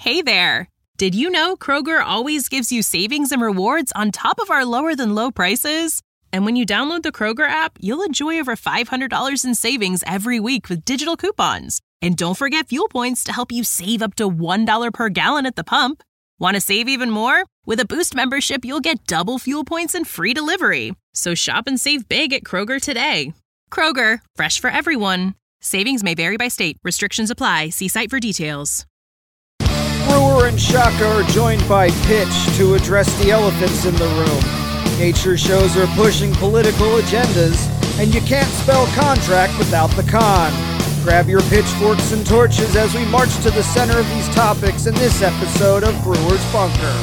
Hey there! Did you know Kroger always gives you savings and rewards on top of our lower-than-low prices? And when you download the Kroger app, you'll enjoy over $500 in savings every week with digital coupons. And don't forget fuel points to help you save up to $1 per gallon at the pump. Want to save even more? With a Boost membership, you'll get double fuel points and free delivery. So shop and save big at Kroger today. Kroger, fresh for everyone. Savings may vary by state. Restrictions apply. See site for details. Brewer and Shaka are joined by Pitch to address the elephants in the room. Nature shows are pushing political agendas, and you can't spell contract without the con. Grab your pitchforks and torches as we march to the center of these topics in this episode of Brewer's Bunker.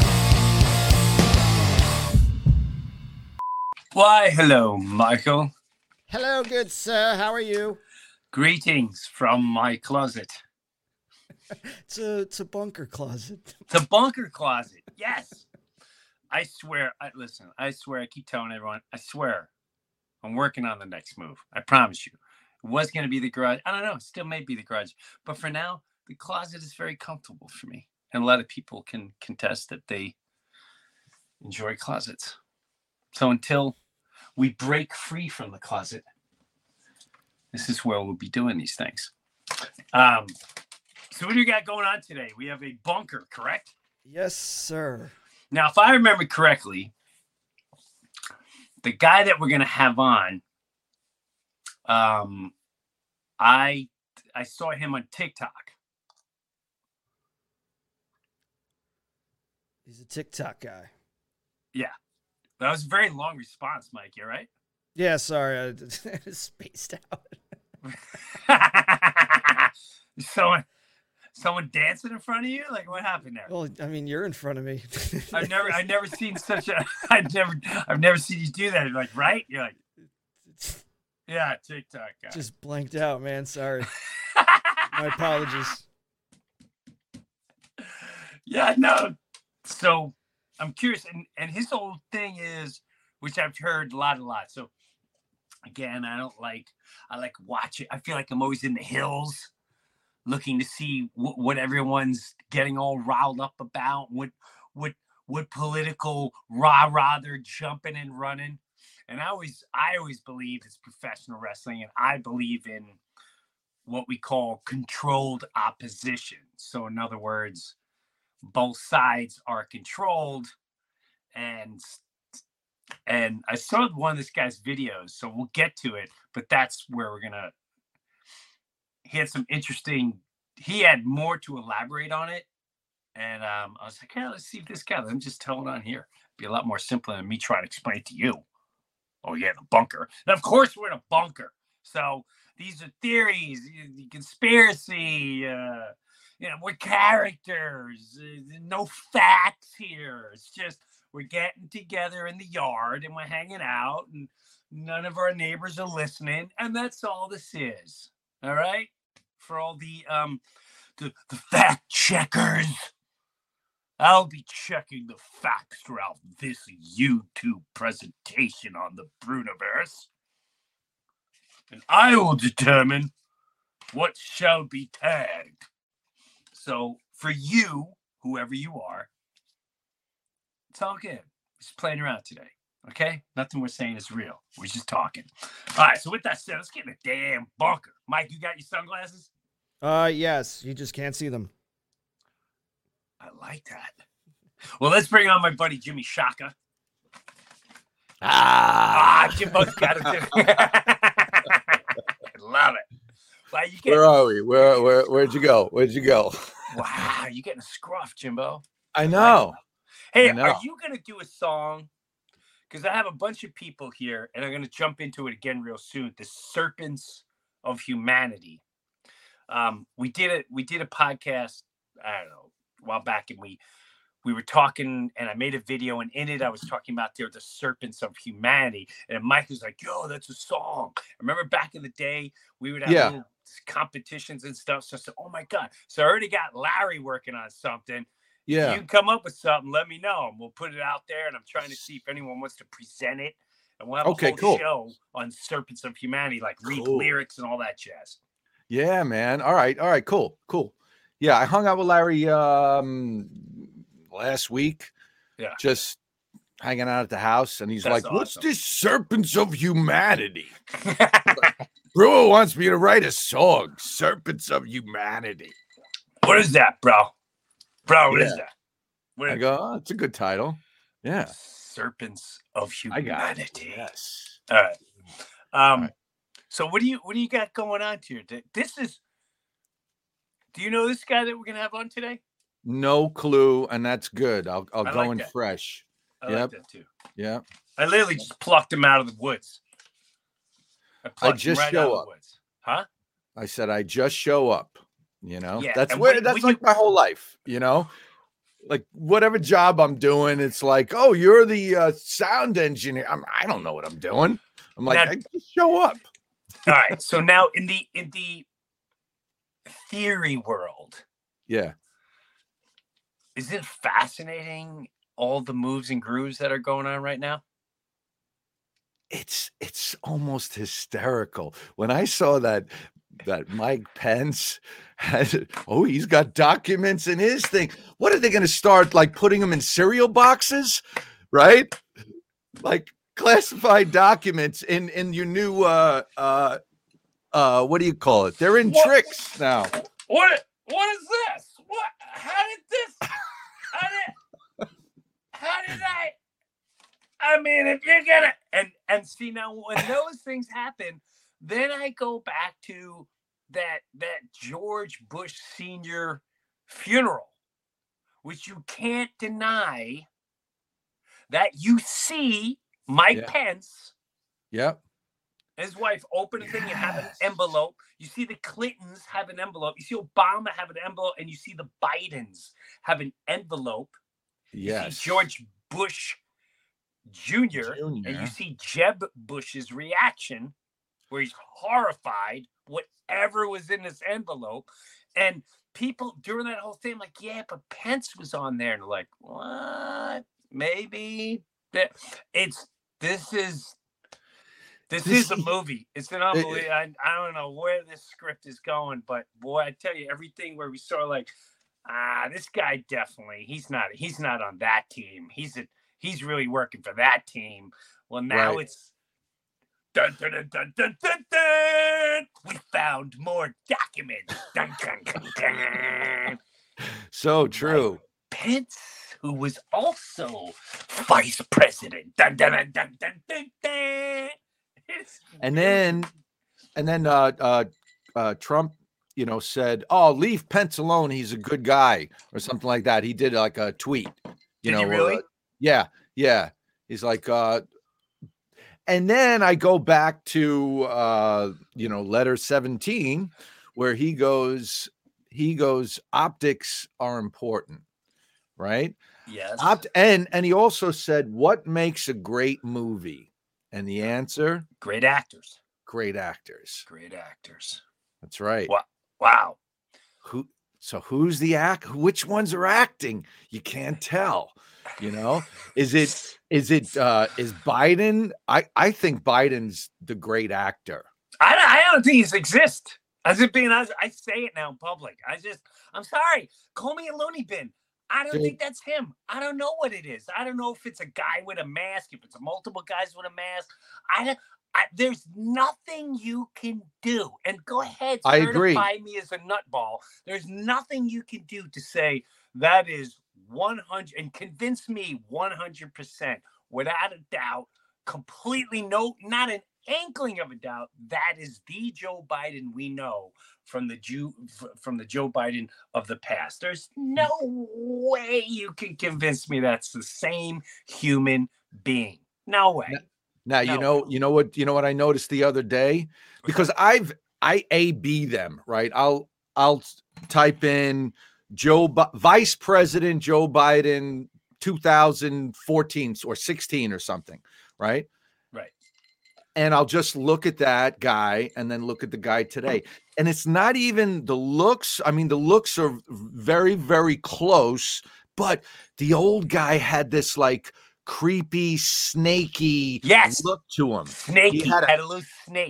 Why, hello, Michael. Hello, good sir. How are you? Greetings from my closet. It's a bunker closet. The bunker closet, yes. I swear, I keep telling everyone, I swear, I'm working on the next move. I promise you. It was going to be the garage. I don't know. It still may be the garage. But for now, the closet is very comfortable for me. And a lot of people can contest that they enjoy closets. So until we break free from the closet, this is where we'll be doing these things. So what do you got going on today? We have a bunker, correct? Yes, sir. Now, if I remember correctly, the guy that we're going to have on, I saw him on TikTok. He's a TikTok guy. Yeah. That was a very long response, Mike. You all right? Yeah, sorry. I spaced out. Someone dancing in front of you? Like, what happened there? Well, I mean, you're in front of me. I've never seen I've never seen you do that. Like, right? You're like, yeah, TikTok guy. Just blanked out, man. Sorry. My apologies. Yeah, no. So I'm curious, and his whole thing is, which I've heard a lot. So again, I like watching. I feel like I'm always in the hills, looking to see what everyone's getting all riled up about, what political rah-rah they're jumping and running. And I always believe it's professional wrestling, and I believe in what we call controlled opposition. So in other words, both sides are controlled, and I saw one of this guy's videos, so we'll get to it, but that's where he had more to elaborate on it. And I was like, hey, let's see if this guy, let him just tell it on here. It'd be a lot more simpler than me trying to explain it to you. Oh, yeah, the bunker. And of course, we're in a bunker. So these are theories, the conspiracy, we're characters, no facts here. It's just we're getting together in the yard and we're hanging out and none of our neighbors are listening. And that's all this is. All right? For all the fact checkers. I'll be checking the facts throughout this YouTube presentation on the Bruniverse. And I will determine what shall be tagged. So for you, whoever you are, it's all good. Just playing around today. Okay? Nothing we're saying is real. We're just talking. All right, so with that said, let's get in the damn bunker. Mike, you got your sunglasses? Yes. You just can't see them. I like that. Well, let's bring on my buddy Jimmy Shaka. Jimbo's got it. I love it. Wow, where are we? Where'd you go? Wow, you getting a scruff, Jimbo. I know. Hey, are you going to do a song? Because I have a bunch of people here, and I'm going to jump into it again real soon. The Serpents of Humanity. We did a podcast, I don't know, a while back, and we were talking, and I made a video, and in it I was talking about the Serpents of Humanity, and Mike was like, yo, that's a song. I remember back in the day we would have little competitions and stuff. So I said, oh my God. So I already got Larry working on something. Yeah. If you can come up with something, let me know, and we'll put it out there, and I'm trying to see if anyone wants to present it, and we'll have a whole show on Serpents of Humanity, like read lyrics and all that jazz. Yeah, man. All right. Cool. Yeah, I hung out with Larry last week. Yeah. Just hanging out at the house, and he's That's like, "What's awesome. this Serpents of Humanity?" Brewer wants me to write a song, Serpents of Humanity. What is that, bro? Bro, what is Yeah. that? What I go, "Oh, it's a good title." Yeah. Serpents of I got it. Humanity. Yes. All right. right. So what do you got going on here? Do you know this guy that we're gonna have on today? No clue, and that's good. I'll I go like in that. fresh. I Yep. like that too. Yeah. I literally just plucked him out of the woods. I just him right show out of up. the woods. Huh? I said I just show up. You know, Yeah, that's and where when that's you- like my whole life. You know, like whatever job I'm doing, it's like, oh, you're the sound engineer. I don't know what I'm doing. I'm like, Now- I just show up. All right. So now in the theory world, Yeah. is it fascinating all the moves and grooves that are going on right now? It's almost hysterical. When I saw that Mike Pence had, he's got documents in his thing. What are they going to start like putting them in cereal boxes, right? Like classified documents in your new what do you call it? They're in What? tricks now. What is this? What? How did I mean, if you're gonna and see now when those things happen, then I go back to that George Bush Sr. funeral, which you can't deny that you see Mike Yeah. Pence Yep. and his wife open a thing, you have an Yes. envelope. You see the Clintons have an envelope. You see Obama have an envelope, and you see the Bidens have an envelope. You Yes. see George Bush Jr. and you see Jeb Bush's reaction, where he's horrified, whatever was in this envelope. And people during that whole thing, like, yeah, but Pence was on there, and they're like, what? Maybe this is a movie. It's an unbelievable. I don't know where this script is going, but boy, I tell you, everything where we saw like, this guy definitely he's not on that team. He's really working for that team. Well, now Right. it's dun, dun, dun, dun, dun, dun, dun. We found more documents. Dun, dun, dun, dun. So true. Pence, who was also vice president. Dun, dun, dun, dun, dun, dun, dun. And then Trump, said, "Oh, leave Pence alone. He's a good guy," or something like that. He did like a tweet. Did he really? Yeah. He's like, and then I go back to letter 17, where he goes, optics are important, right? Yes. And he also said, what makes a great movie? And the answer, Great actors. great actors. Great actors. That's right. Wow. Who's the act? Which ones are acting? You can't tell. Is Biden? I think Biden's the great actor. I don't think he exists. As it being honest, I say it now in public. I'm sorry. Call me a loony bin. I don't think that's him. I don't know what it is. I don't know if it's a guy with a mask, if it's multiple guys with a mask. There's nothing you can do. And go ahead, I agree. certify me as a nutball. There's nothing you can do to say that is 100 and convince me 100% without a doubt, completely not an inkling of a doubt, that is the Joe Biden we know from the Joe Biden of the past. There's no way you can convince me that's the same human being. No way. Now, No. you know what I noticed the other day, because I A/B them, right? I'll type in Vice President Joe Biden 2014 or 16 or something, right? Right. And I'll just look at that guy and then look at the guy today. And it's not even the looks. I mean, the looks are very, very close, but the old guy had this like creepy, snaky Yes. look to him. Snakey. He had Had a loose snake.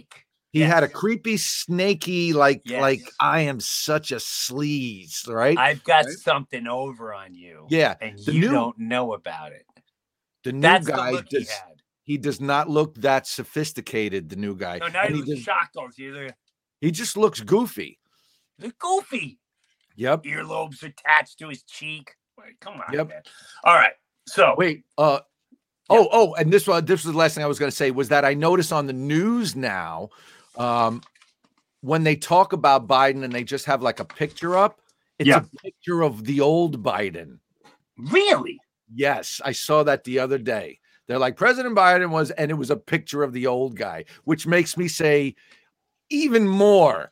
He had a creepy, snaky, like I am such a sleaze, right? I've got something over on you. Yeah, and you don't know about it. The new That's guy the look he had. He does not look that sophisticated. The new guy. No, now he looks shocked. He just looks goofy. Look goofy. Yep. Earlobes attached to his cheek. Wait, come on, man. All right. So wait. And this was the last thing I was going to say was that I notice on the news now, when they talk about Biden and they just have like a picture up, it's a picture of the old Biden. Really? Yes, I saw that the other day. They're like, President Biden was, and it was a picture of the old guy, which makes me say even more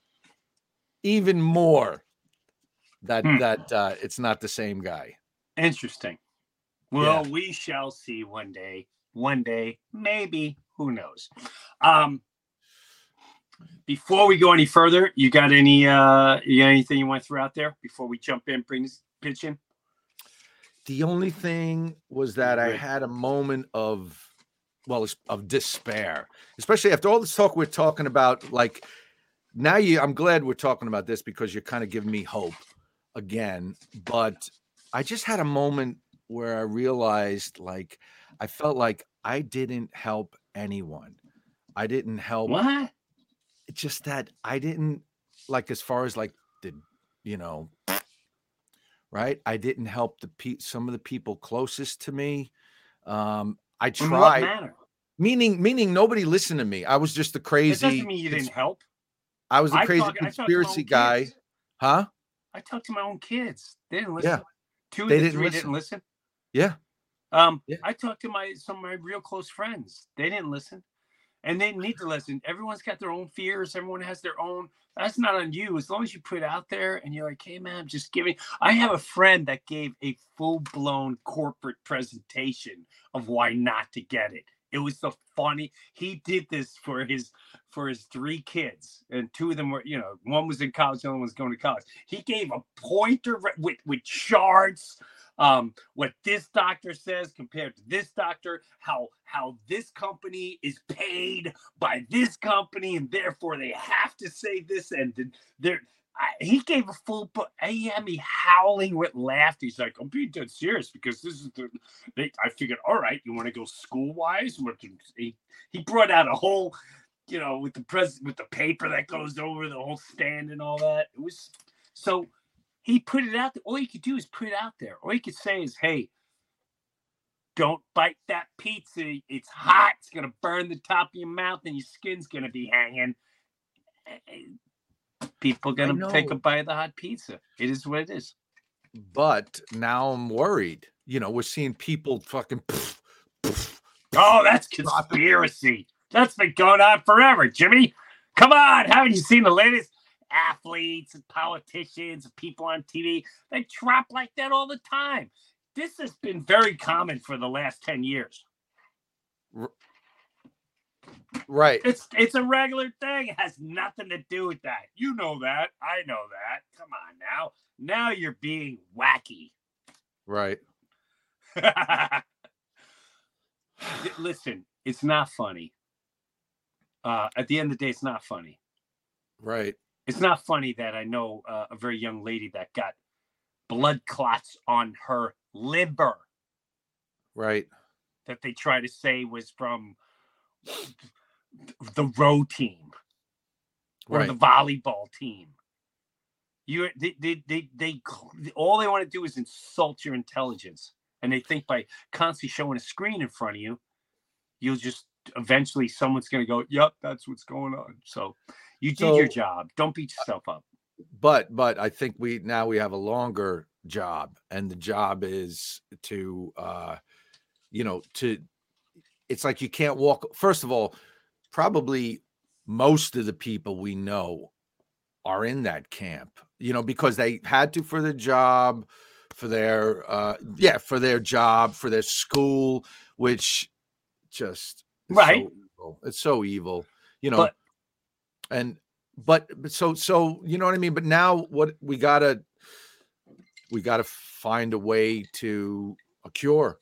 that it's not the same guy. Interesting. Well, we shall see one day. One day, maybe. Who knows? Before we go any further, you got anything you want to throw out there before we jump in, bring this pitch in? The only thing was that I had a moment of despair, especially after all this talk we're talking about. Like now, I'm glad we're talking about this because you're kind of giving me hope again. But I just had a moment where I realized, like, I felt like I didn't help anyone. I didn't help. What? It's just that I didn't, like, as far as like right? I didn't help some of the people closest to me. I tried. In what manner? Meaning nobody listened to me. I was just the crazy. That doesn't mean you didn't help. I was the crazy conspiracy guy. Kids. Huh? I talked to my own kids. They didn't listen. Yeah. Two of the three didn't listen. Yeah. I talked to some of my real close friends. They didn't listen. And they need to listen. Everyone's got their own fears. Everyone has their own. That's not on you. As long as you put it out there and you're like, hey, man, I'm just giving. I have a friend that gave a full-blown corporate presentation of why not to get it. It was so funny. He did this for his 3 kids, and 2 of them were, one was in college, the other one was going to college. He gave a pointer with charts, what this doctor says compared to this doctor, how this company is paid by this company, and therefore they have to say this, and he gave a full book. He had me howling with laughter. He's like, I'm being dead serious because this is I figured, all right, you want to go school-wise? He brought out a whole, with the paper that goes over the whole stand and all that. It was so he put it out there. All you could do is put it out there. All you could say is, hey, don't bite that pizza. It's hot. It's going to burn the top of your mouth and your skin's going to be hanging. People going to take a bite of the hot pizza. It is what it is. But now I'm worried. We're seeing people fucking. Oh, that's conspiracy. That's been going on forever, Jimmy. Come on. Haven't you seen the latest athletes and politicians and people on TV? They drop like that all the time. This has been very common for the last 10 years. Right. It's a regular thing. It has nothing to do with that. You know that. I know that. Come on now. Now you're being wacky. Right. Listen, it's not funny. At the end of the day, it's not funny. Right. It's not funny that I know a very young lady that got blood clots on her liver. Right. That they try to say was from the row team or the volleyball team. They all they want to do is insult your intelligence, and they think by constantly showing a screen in front of you, you'll just eventually someone's going to go, "Yep, that's what's going on." So you did your job. Don't beat yourself up. But I think we have a longer job, and the job is to it's like you can't walk. First of all, probably most of the people we know are in that camp, because they had to for their job, for their job, for their school, which just right. So evil. It's so evil, But so you know what I mean? But now what we gotta find a way to a cure.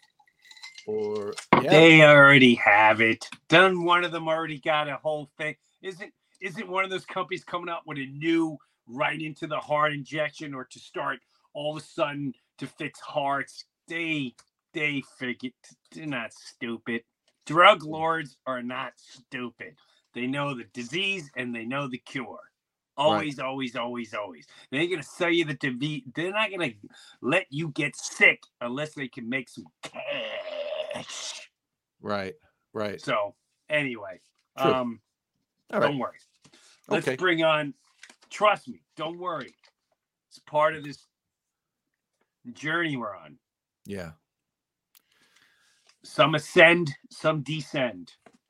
Or they already have it done. One of them already got a whole thing. isn't one of those companies coming up with a new right into the heart injection, or to start all of a sudden to fix hearts? They figure they're not stupid. Drug lords are not stupid. They know the disease and they know the cure. Always, right. always. They ain't gonna sell you the disease. They're not gonna let you get sick unless they can make some cash. Right. So anyway, All right. Don't worry. Let's bring on. Trust me, don't worry. It's part of this journey we're on. Yeah. Some ascend, some descend.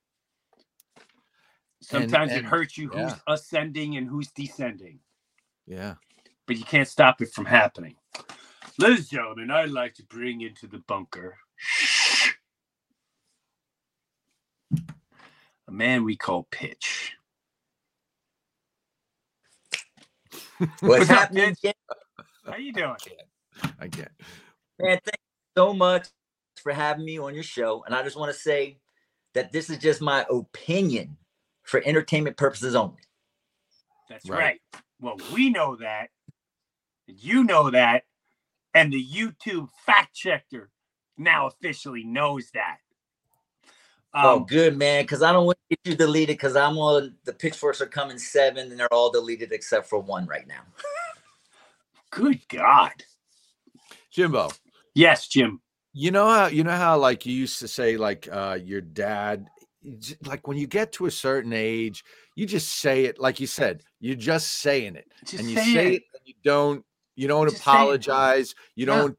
Sometimes it hurts you who's ascending and who's descending. Yeah. But you can't stop it from happening. Ladies and gentlemen, I'd like to bring into the bunker a man we call Pitch. What's happening? How you doing? I can't. Man, thank you so much for having me on your show. And I just want to say that this is just my opinion for entertainment purposes only. That's right. Well, we know that. You know that. And the YouTube fact checker now officially knows that. Oh, good, man. Because I don't want to get you deleted, because I'm on the Pitchforks are coming 7 and they're all deleted except for 1 right now. Good God. Jimbo. Yes, Jim. You know how like you used to say, like your dad, like when you get to a certain age, you just say it, like you said, you're just saying it. And you say it and you don't apologize. You don't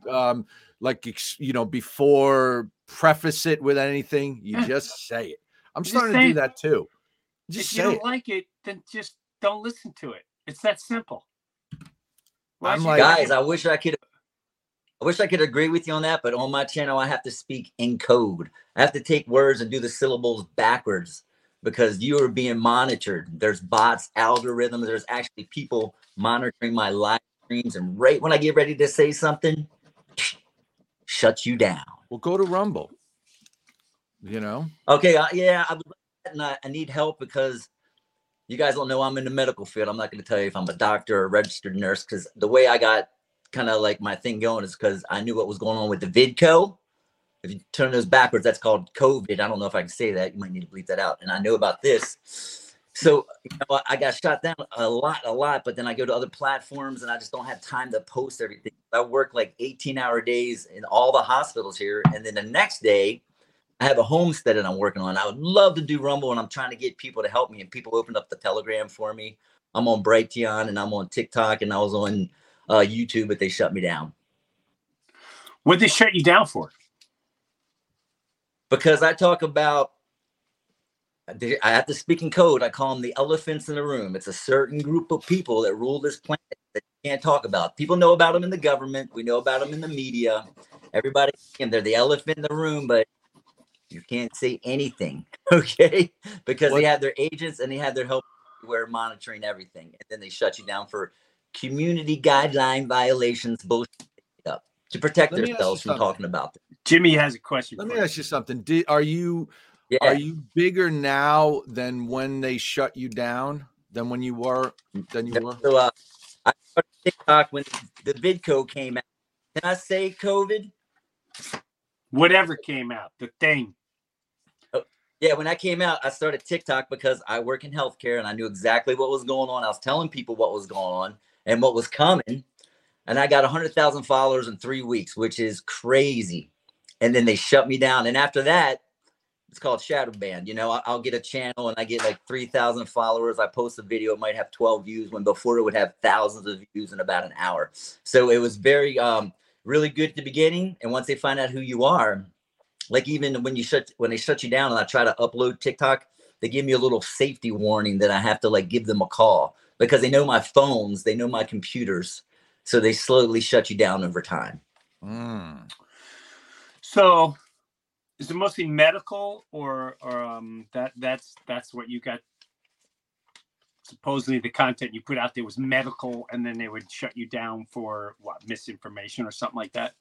before preface it with anything. You just say it. I'm starting to do that too. Just if you don't like it, then just don't listen to it. It's that simple. I'm like, guys, I wish I could agree with you on that, but on my channel, I have to speak in code. I have to take words and do the syllables backwards because you are being monitored. There's bots, algorithms. There's actually people monitoring my live streams. And right when I get ready to say something, shut you down. Well, go to Rumble. Okay. I need help because you guys don't know I'm in the medical field. I'm not going to tell you if I'm a doctor or a registered nurse, because the way I got kind of like my thing going is because I knew what was going on with the VidCo. If you turn those backwards, that's called COVID. I don't know if I can say that. You might need to bleep that out. And I know about this. So I got shot down a lot, but then I go to other platforms and I just don't have time to post everything. I work like 18-hour days in all the hospitals here. And then the next day, I have a homestead that I'm working on. I would love to do Rumble, and I'm trying to get people to help me. And people opened up the Telegram for me. I'm on Brighteon and I'm on TikTok and I was on YouTube, but they shut me down. What'd they shut you down for? Because I talk about, I have to speak in code. I call them the elephants in the room. It's a certain group of people that rule this planet that you can't talk about. People know about them in the government. We know about them in the media. Everybody, and they're the elephant in the room, but you can't say anything, okay? Because they have their agents and they have their help everywhere monitoring everything. And then they shut you down for community guideline violations, bullshit up to protect themselves from talking about them. Jimmy has a question. Let me ask you something. Are you bigger now than when they shut you down? Than when you were? So I started TikTok when the VidCo came out. Can I say COVID? Whatever came out, the thing. Yeah, when I came out, I started TikTok because I work in healthcare and I knew exactly what was going on. I was telling people what was going on and what was coming. And I got 100,000 followers in 3 weeks, which is crazy. And then they shut me down. And after that, it's called shadow ban. I'll get a channel and I get like 3,000 followers. I post a video, it might have 12 views when before it would have thousands of views in about an hour. So it was very, really good at the beginning. And once they find out who you are, like even when they shut you down and I try to upload TikTok, they give me a little safety warning that I have to like give them a call because they know my phones, they know my computers. So they slowly shut you down over time. So is it mostly medical or that's what you got? Supposedly the content you put out there was medical, and then they would shut you down for misinformation or something like that.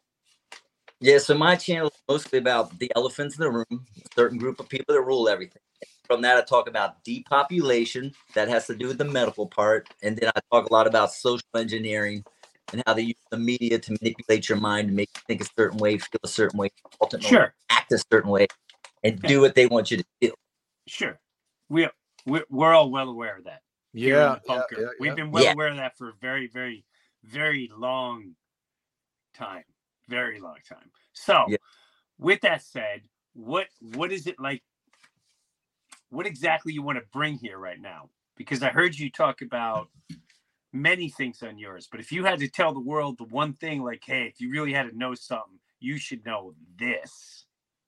Yeah, so my channel is mostly about the elephants in the room, a certain group of people that rule everything. From that, I talk about depopulation. That has to do with the medical part. And then I talk a lot about social engineering and how they use the media to manipulate your mind and make you think a certain way, feel a certain way, ultimately act a certain way, and do what they want you to do. Sure. We're all well aware of that. Yeah. We've been well aware of that for a very, very, very long time. Very long time. So with that said, what is it like? What exactly you want to bring here right now? Because I heard you talk about many things on yours, but if you had to tell the world the one thing, like, hey, if you really had to know something, you should know this.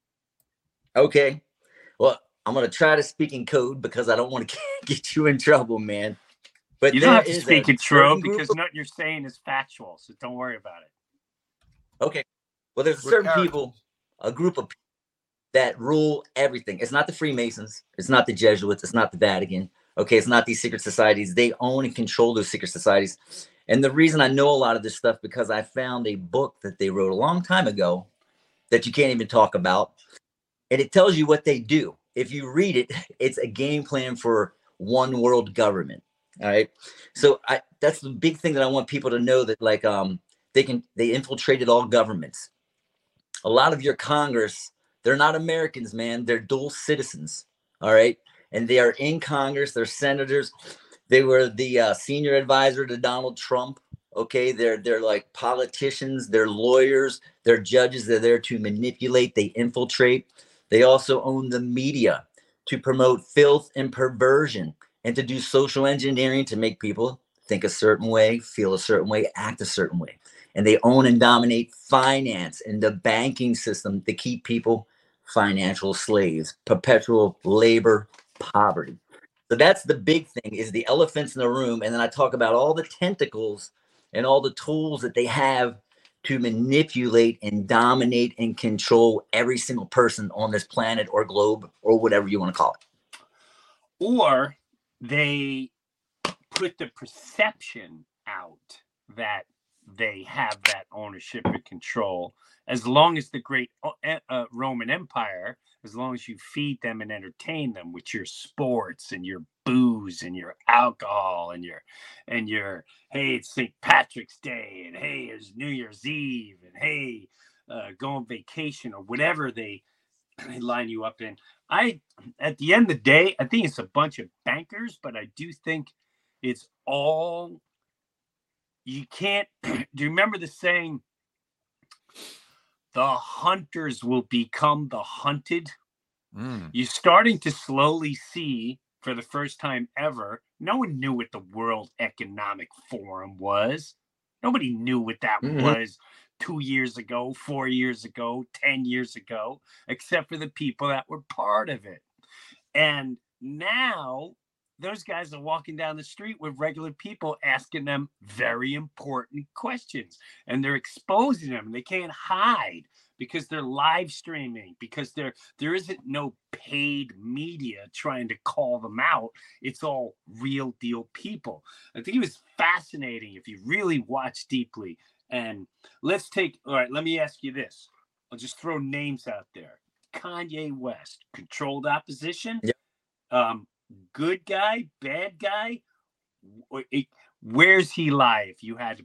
Okay. Well, I'm going to try to speak in code because I don't want to get you in trouble, man. But you don't have to speak in code because nothing you're saying is factual, so don't worry about it. Okay. Well, there's certain people, a group of people that rule everything. It's not the Freemasons. It's not the Jesuits. It's not the Vatican. Okay. It's not these secret societies. They own and control those secret societies. And the reason I know a lot of this stuff, because I found a book that they wrote a long time ago that you can't even talk about. And it tells you what they do. If you read it, it's a game plan for one world government. All right. So that's the big thing that I want people to know, that like they infiltrated all governments. A lot of your Congress, they're not Americans, man. They're dual citizens. All right. And they are in Congress. They're senators. They were the senior advisor to Donald Trump. Okay. They're like politicians. They're lawyers. They're judges. They're there to manipulate. They infiltrate. They also own the media to promote filth and perversion and to do social engineering to make people think a certain way, feel a certain way, act a certain way. And they own and dominate finance and the banking system to keep people financial slaves, perpetual labor, poverty. So that's the big thing, is the elephants in the room. And then I talk about all the tentacles and all the tools that they have to manipulate and dominate and control every single person on this planet or globe or whatever you want to call it. Or they put the perception out that they have that ownership and control. As long as the great Roman Empire, as long as you feed them and entertain them with your sports and your booze and your alcohol and your hey, it's St. Patrick's Day, and hey, it's New Year's Eve, and hey, go on vacation, or whatever they line you up in. At the end of the day, I think it's a bunch of bankers, but I do think it's all, you can't, do you remember the saying, the hunters will become the hunted? You're starting to slowly see, for the first time ever, no one knew what the World Economic Forum was. Nobody knew what that was 2 years ago, 4 years ago, 10 years ago, except for the people that were part of it. And now those guys are walking down the street with regular people asking them very important questions, and they're exposing them. They can't hide because they're live streaming, because there isn't no paid media trying to call them out. It's all real deal people. I think it was fascinating if you really watch deeply. And all right, let me ask you this. I'll just throw names out there. Kanye West, controlled opposition. Yep. Good guy, bad guy. Where's he lie if you had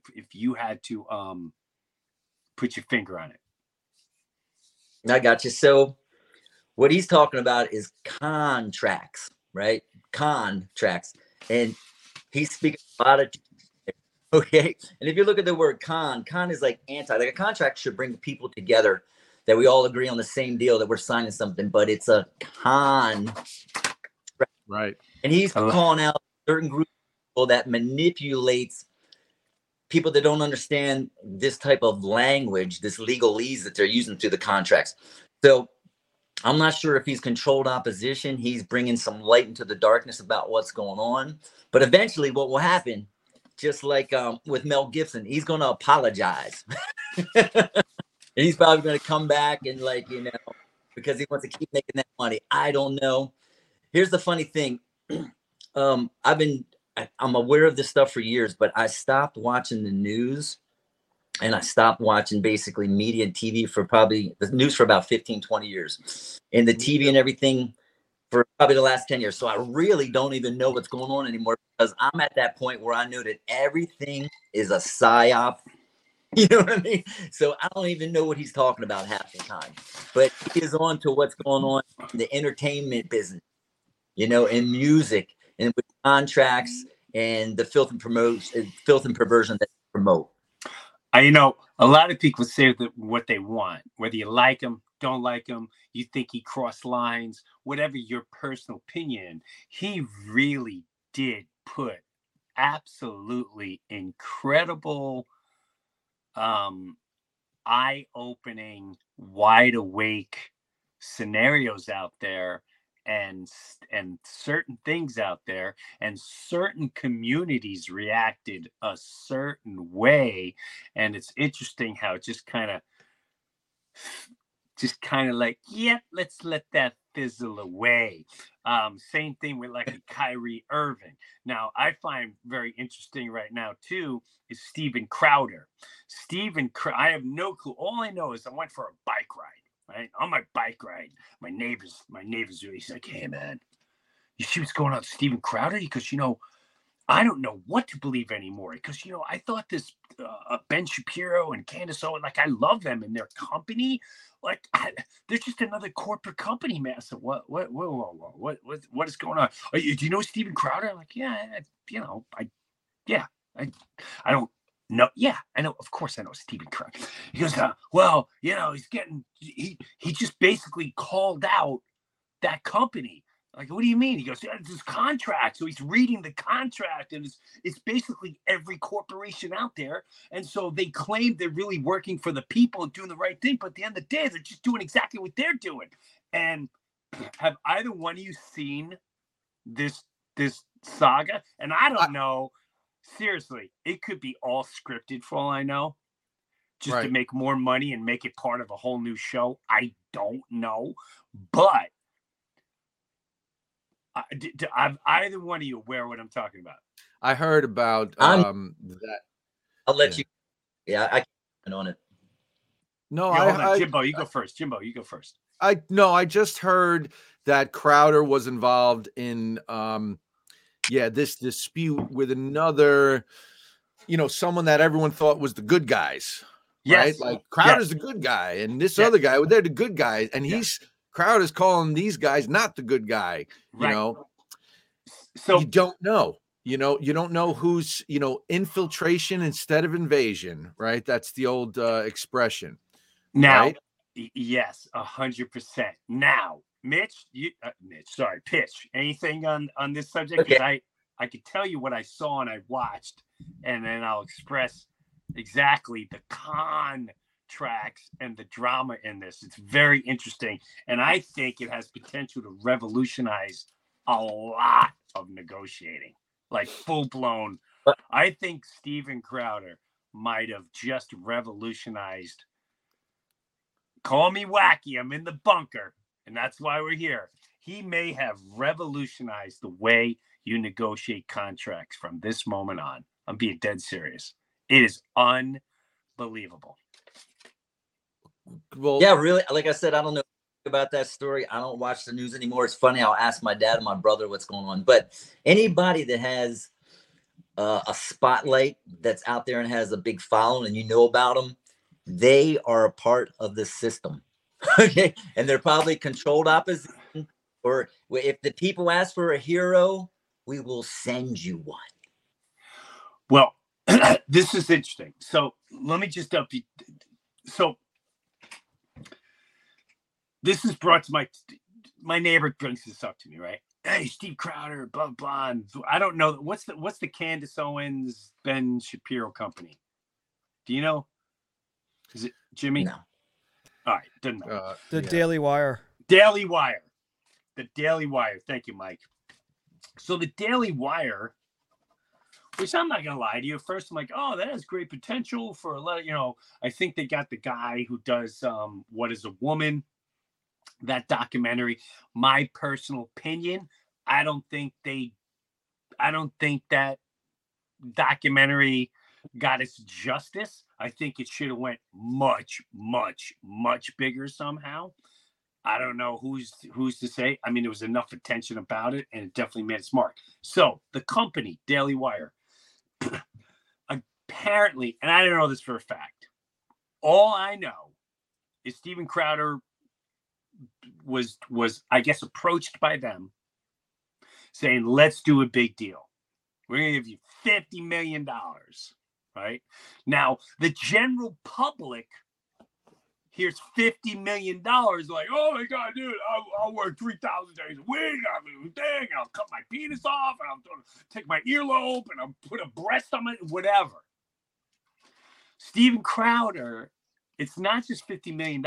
to put your finger on it? I got you. So what he's talking about is contracts, right? Contracts. And he's speaking a lot of, okay. And if you look at the word con is like anti, like a contract should bring people together that we all agree on the same deal, that we're signing something, but it's a right. And he's calling out a certain group of people that manipulates people that don't understand this type of language, this legalese that they're using through the contracts. So I'm not sure if he's controlled opposition. He's bringing some light into the darkness about what's going on. But eventually what will happen, just like with Mel Gibson, he's going to apologize. And he's probably going to come back and because he wants to keep making that money. I don't know. Here's the funny thing. I'm aware of this stuff for years, but I stopped watching the news, and I stopped watching basically media and TV for probably the news for about 15, 20 years. And the TV and everything, for probably the last 10 years. So I really don't even know what's going on anymore, because I'm at that point where I know that everything is a psyop. You know what I mean? So I don't even know what he's talking about half the time. But he is on to what's going on in the entertainment business, in music, and with contracts and the filth and perversion that they promote. A lot of people say what they want, whether you like him, don't like him, you think he crossed lines, whatever your personal opinion, he really did put absolutely incredible, eye-opening, wide-awake scenarios out there, and certain things out there, and certain communities reacted a certain way. And it's interesting how it just kind of like, yep, let's let that fizzle away. Same thing with like a Kyrie Irving. Now, I find very interesting right now too is Steven Crowder. I have no clue. All I know is I went for a bike ride. Right on my bike ride, my neighbor's really, he's like, hey man, you see what's going on with Steven Crowder? Because I don't know what to believe anymore. Because I thought this Ben Shapiro and Candace Owens, like, I love them and their company. Like, they're just another corporate company, man. So what is going on? Do you know Steven Crowder? I'm like, yeah, I don't. No, yeah, I know. Of course, I know Steven Crowder. He goes, well, he just basically called out that company. Like, what do you mean? He goes, yeah, it's his contract. So he's reading the contract, and it's basically every corporation out there. And so they claim they're really working for the people and doing the right thing. But at the end of the day, they're just doing exactly what they're doing. And have either one of you seen this saga? And I don't know. Seriously, it could be all scripted for all I know, just to make more money and make it part of a whole new show. I don't know, but either one of you aware what I'm talking about? I heard about that. I'll let you. Yeah, I can't on it. No, hold on, Jimbo, you go first. I just heard that Crowder was involved in this dispute with another, someone that everyone thought was the good guys, right? Yes. Like Crowder's the good guy, and this other guy, they're the good guys, and Crowder's calling these guys not the good guy, So you don't know, you don't know who's, infiltration instead of invasion, right? That's the old expression. Now, right? Yes, 100%. Now, Pitch. Anything on this subject? Because I could tell you what I saw and I watched, and then I'll express exactly the contracts and the drama in this. It's very interesting, and I think it has potential to revolutionize a lot of negotiating, like full blown. I think Steven Crowder might have just revolutionized. Call me wacky. I'm in the bunker. And that's why we're here. He may have revolutionized the way you negotiate contracts from this moment on. I'm being dead serious. It is unbelievable. Well, yeah, really. Like I said, I don't know about that story. I don't watch the news anymore. It's funny. I'll ask my dad and my brother what's going on. But anybody that has a spotlight that's out there and has a big following and you know about them, they are a part of the system. Okay, and they're probably controlled opposition, or if the people ask for a hero, we will send you one. Well, this is interesting. So let me just up you. So this is brought to my neighbor brings this up to me, right? Hey, Steve Crowder, blah blah. I don't know what's the Candace Owens Ben Shapiro company. Do you know? Is it Jimmy? No. All right, doesn't matter. The Daily Wire. Daily Wire. The Daily Wire. Thank you, Mike. So the Daily Wire, which I'm not gonna lie to you. At first, I'm like, oh, that has great potential for a lot. I think they got the guy who does What Is a Woman, that documentary. My personal opinion, I don't think that documentary got its justice. I think it should have went much, much, much bigger somehow. I don't know who's to say. I mean, there was enough attention about it, and it definitely made its mark. So the company, Daily Wire, apparently, and I don't know this for a fact, all I know is Steven Crowder was I guess approached by them saying, let's do a big deal. We're going to give you $50 million, right? Now, the general public here's $50 million, like, oh my God, dude, I'll work 3,000 days a week, I'll do a thing, I'll cut my penis off, and I'll take my earlobe, and I'll put a breast on it, whatever. Steven Crowder, it's not just $50 million.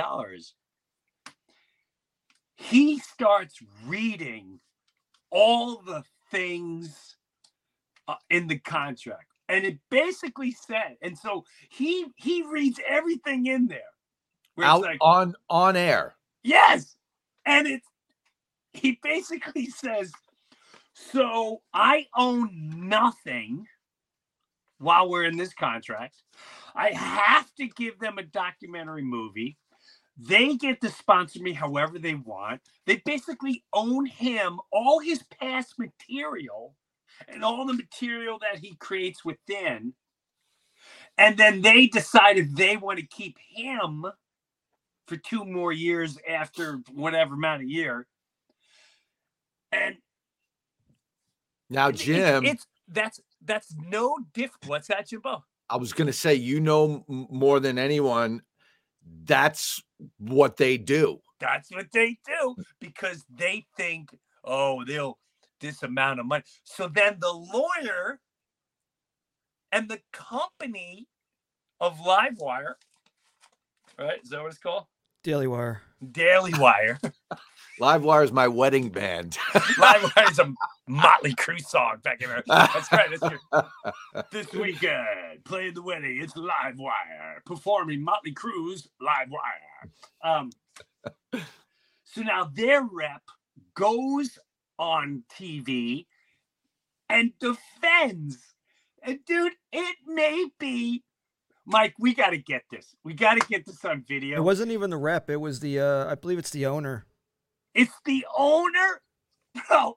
He starts reading all the things in the contract. And it basically said, and so he reads everything in there. Out like, on air. Yes. And he basically says, so I own nothing while we're in this contract. I have to give them a documentary movie. They get to sponsor me however they want. They basically own him, all his past material, and all the material that he creates within. And then they decide if they want to keep him for 2 more years after whatever amount of year. And now, Jim, that's no different. What's that, Jimbo? I was going to say, you know, more than anyone, that's what they do. That's what they do, because they think, oh, they'll this amount of money. So then the lawyer and the company of Livewire, right? Is that what it's called? Daily Wire. Daily Wire. Livewire is my wedding band. Livewire is a Motley Crue song back in there. That's right. That's this weekend, playing the wedding, it's Livewire, performing Motley Crue's Livewire. So now their rep goes on TV and defends. And dude, it may be, Mike, we got to get this. We got to get this on video. It wasn't even the rep. It was the, I believe it's the owner. It's the owner? Bro,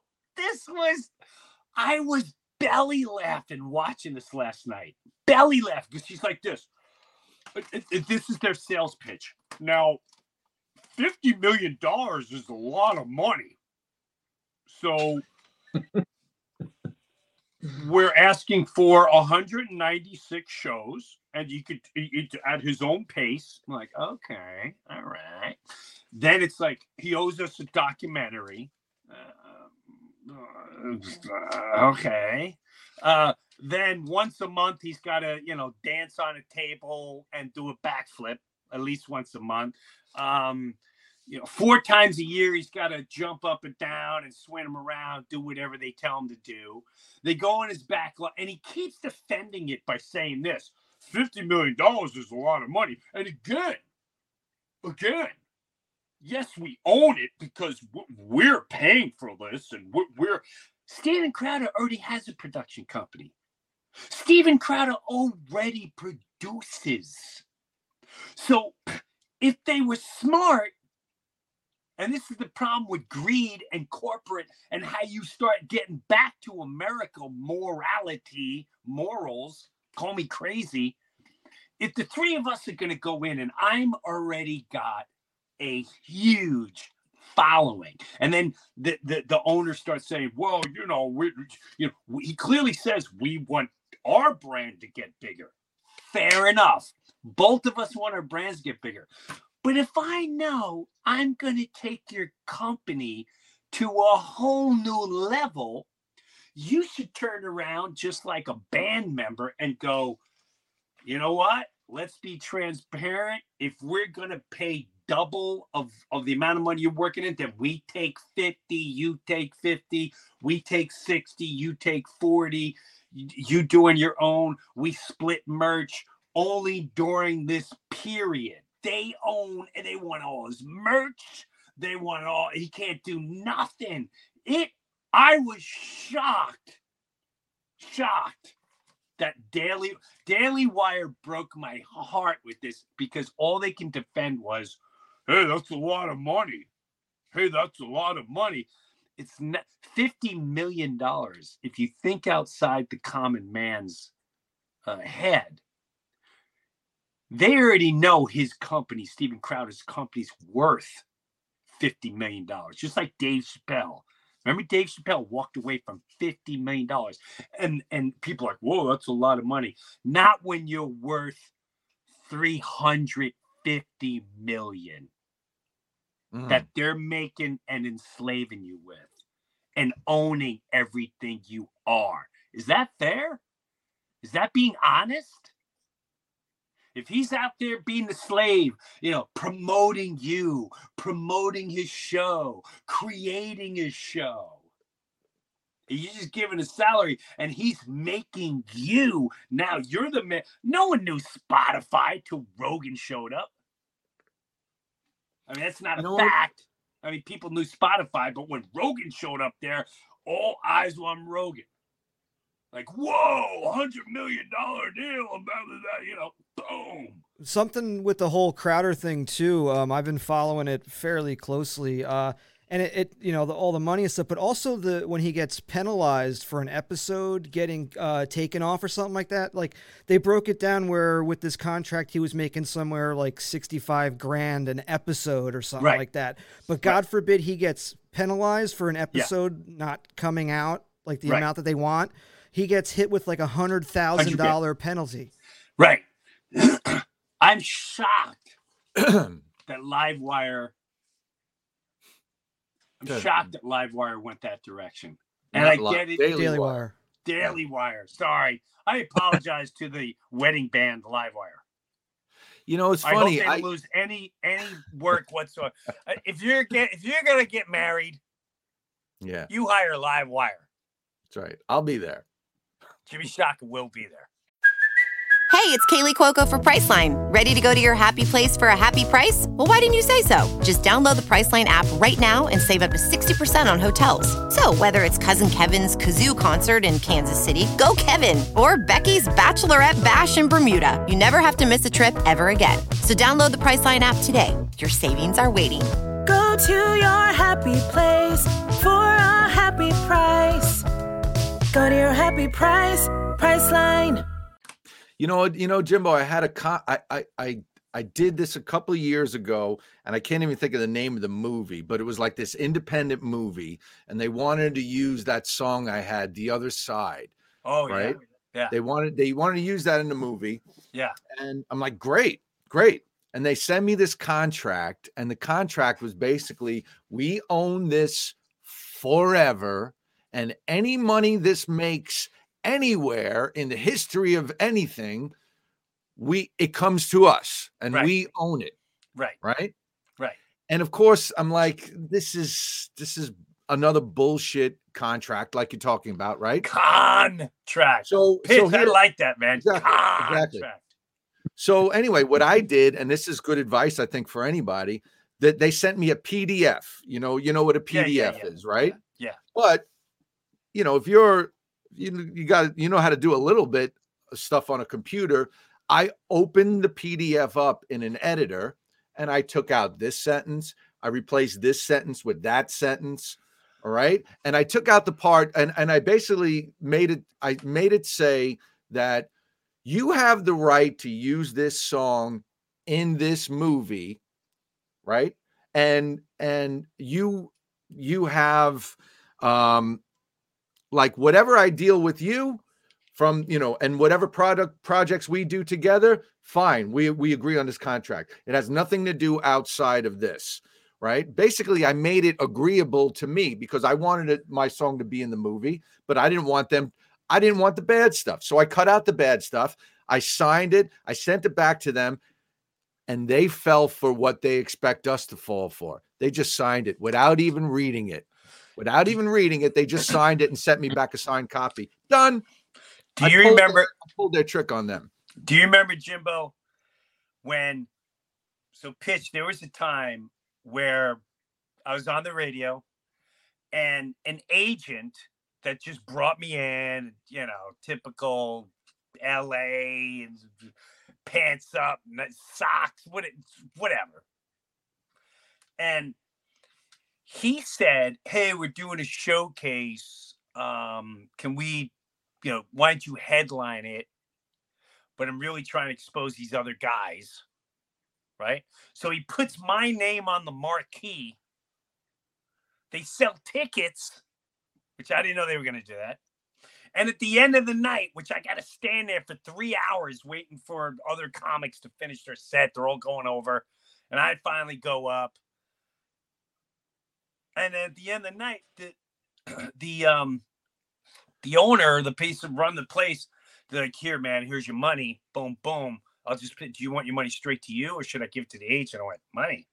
I was belly laughing watching this last night. Belly laughing, because she's like this. This is their sales pitch. Now, $50 million is a lot of money. So we're asking for 196 shows, and you could at his own pace. I'm like, okay, all right. Then it's like he owes us a documentary. Okay. Then once a month he's got to, dance on a table and do a backflip at least once a month. 4 times a year he's got to jump up and down and swim around, do whatever they tell him to do. They go on his backlog, and he keeps defending it by saying this: $50 million is a lot of money. And again, yes, we own it because we're paying for this, and we're Steven Crowder already has a production company. Steven Crowder already produces. So if they were smart, and this is the problem with greed and corporate and how you start getting back to America morals, call me crazy. If the 3 of us are going to go in, and I'm already got a huge following, and then the owner starts saying, well, he clearly says we want our brand to get bigger. Fair enough. Both of us want our brands to get bigger. But if I know I'm going to take your company to a whole new level, you should turn around just like a band member and go, you know what? Let's be transparent. If we're going to pay double of the amount of money you're working in, then we take 50, you take 50, we take 60, you take 40, you doing your own, we split merch only during this period. They own, and they want all his merch. They want all, he can't do nothing. I was shocked that Daily Wire broke my heart with this, because all they can defend was, hey, that's a lot of money. hey, that's a lot of money. It's not $50 million. If you think outside the common man's head, they already know his company, Steven Crowder's company's worth $50 million, just like Dave Chappelle. Remember, Dave Chappelle walked away from $50 million. And people are like, whoa, that's a lot of money. Not when you're worth $350 million that they're making and enslaving you with and owning everything you are. Is that fair? Is that being honest? If he's out there being the slave, promoting you, promoting his show, creating his show, you're just giving a salary and he's making you. Now you're the man. No one knew Spotify till Rogan showed up. I mean, that's not a fact. I mean, people knew Spotify, but when Rogan showed up there, all eyes were on Rogan. Like, whoa, $100 million deal about that, boom. Something with the whole Crowder thing too. I've been following it fairly closely. And it all the money and stuff, but also when he gets penalized for an episode getting taken off or something like that. Like they broke it down where with this contract he was making somewhere like $65,000 an episode or something like that. But God forbid he gets penalized for an episode not coming out like the amount that they want. He gets hit with like $100,000 penalty. Right. I'm shocked that Livewire. I'm shocked that Livewire went that direction. And I get it. Daily Wire. Daily Wire. Sorry. I apologize to the wedding band Livewire. It's funny. I hope they lose any work whatsoever. If you're gonna get married, you hire Livewire. That's right. I'll be there. Jimmy Shaka will be there. Hey, it's Kaylee Cuoco for Priceline. Ready to go to your happy place for a happy price? Well, why didn't you say so? Just download the Priceline app right now and save up to 60% on hotels. So whether it's Cousin Kevin's Kazoo Concert in Kansas City, go Kevin, or Becky's Bachelorette Bash in Bermuda, you never have to miss a trip ever again. So download the Priceline app today. Your savings are waiting. Go to your happy place for a happy price. Go to your happy price, Priceline. Jimbo, I had I did this a couple of years ago, and I can't even think of the name of the movie, but it was like this independent movie, and they wanted to use that song I had, The Other Side. Oh, right? Yeah. They wanted to use that in the movie. Yeah. And I'm like, great. And they send me this contract, and the contract was basically, we own this forever, and any money this makes anywhere in the history of anything, it comes to us and we own it. Right. And of course, I'm like, this is another bullshit contract, like you're talking about, right? Contract. So I like that, man. Exactly. So anyway, what I did, and this is good advice, I think, for anybody, that they sent me a PDF. You know what a PDF is, right? Yeah. But if you're you know how to do a little bit of stuff on a computer. I opened the PDF up in an editor and I took out this sentence. I replaced this sentence with that sentence. All right. And I took out the part and I basically made it say that you have the right to use this song in this movie. Right. And you have, like whatever I deal with you from, and whatever projects we do together, fine. We agree on this contract. It has nothing to do outside of this, right? Basically, I made it agreeable to me because I wanted my song to be in the movie, but I didn't want the bad stuff. So I cut out the bad stuff. I signed it. I sent it back to them, and they fell for what they expect us to fall for. They just signed it without even reading it. They just signed it and sent me back a signed copy. Done. Do you remember? I pulled their trick on them. Do you remember, Jimbo, Pitch, there was a time where I was on the radio and an agent that just brought me in, typical LA, pants up, socks, whatever. And he said, "Hey, we're doing a showcase. Can we, why don't you headline it? But I'm really trying to expose these other guys." Right? So he puts my name on the marquee. They sell tickets, which I didn't know they were going to do that. And at the end of the night, which I got to stand there for 3 hours waiting for other comics to finish their set. They're all going over. And I finally go up. And at the end of the night, the owner, the piece of run the place, they're like, "Here, man, here's your money. Boom, boom. I'll just put, do you want your money straight to you or should I give it to the agent?" I went, "Money?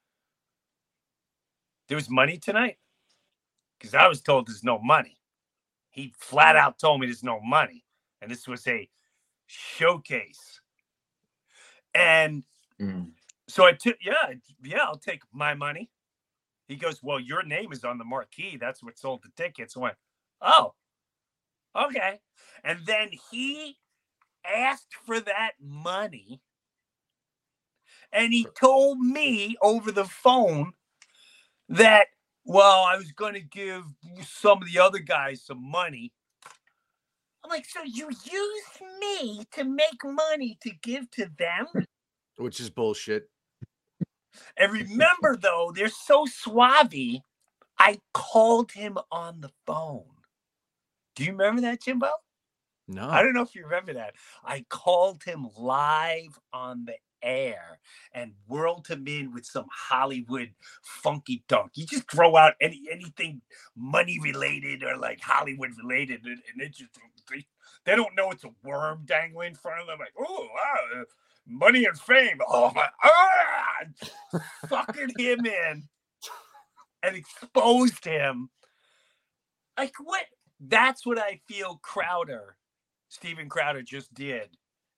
There was money tonight?" Because I was told there's no money. He flat out told me there's no money. And this was a showcase. And so I took, I'll take my money. He goes, "Well, your name is on the marquee. That's what sold the tickets." I went, "Oh, okay." And then he asked for that money. And he told me over the phone that, well, I was going to give some of the other guys some money. I'm like, so you used me to make money to give to them? Which is bullshit. And remember, though, they're so suave. I called him on the phone. Do you remember that, Jimbo? No. I don't know if you remember that. I called him live on the air and whirled him in with some Hollywood funky dunk. You just throw out anything money related or like Hollywood related, and it just, they don't know it's a worm dangling in front of them. Like, "Oh, wow, money and fame." Oh my! Suckered him in and exposed him. Like what? That's what I feel Steven Crowder just did.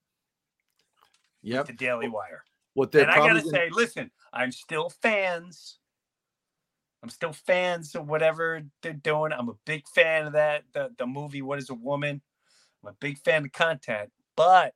Yep. The Daily Wire. And I gotta say, listen, I'm still fans of whatever they're doing. I'm a big fan of that. The movie, What Is a Woman? I'm a big fan of the content, but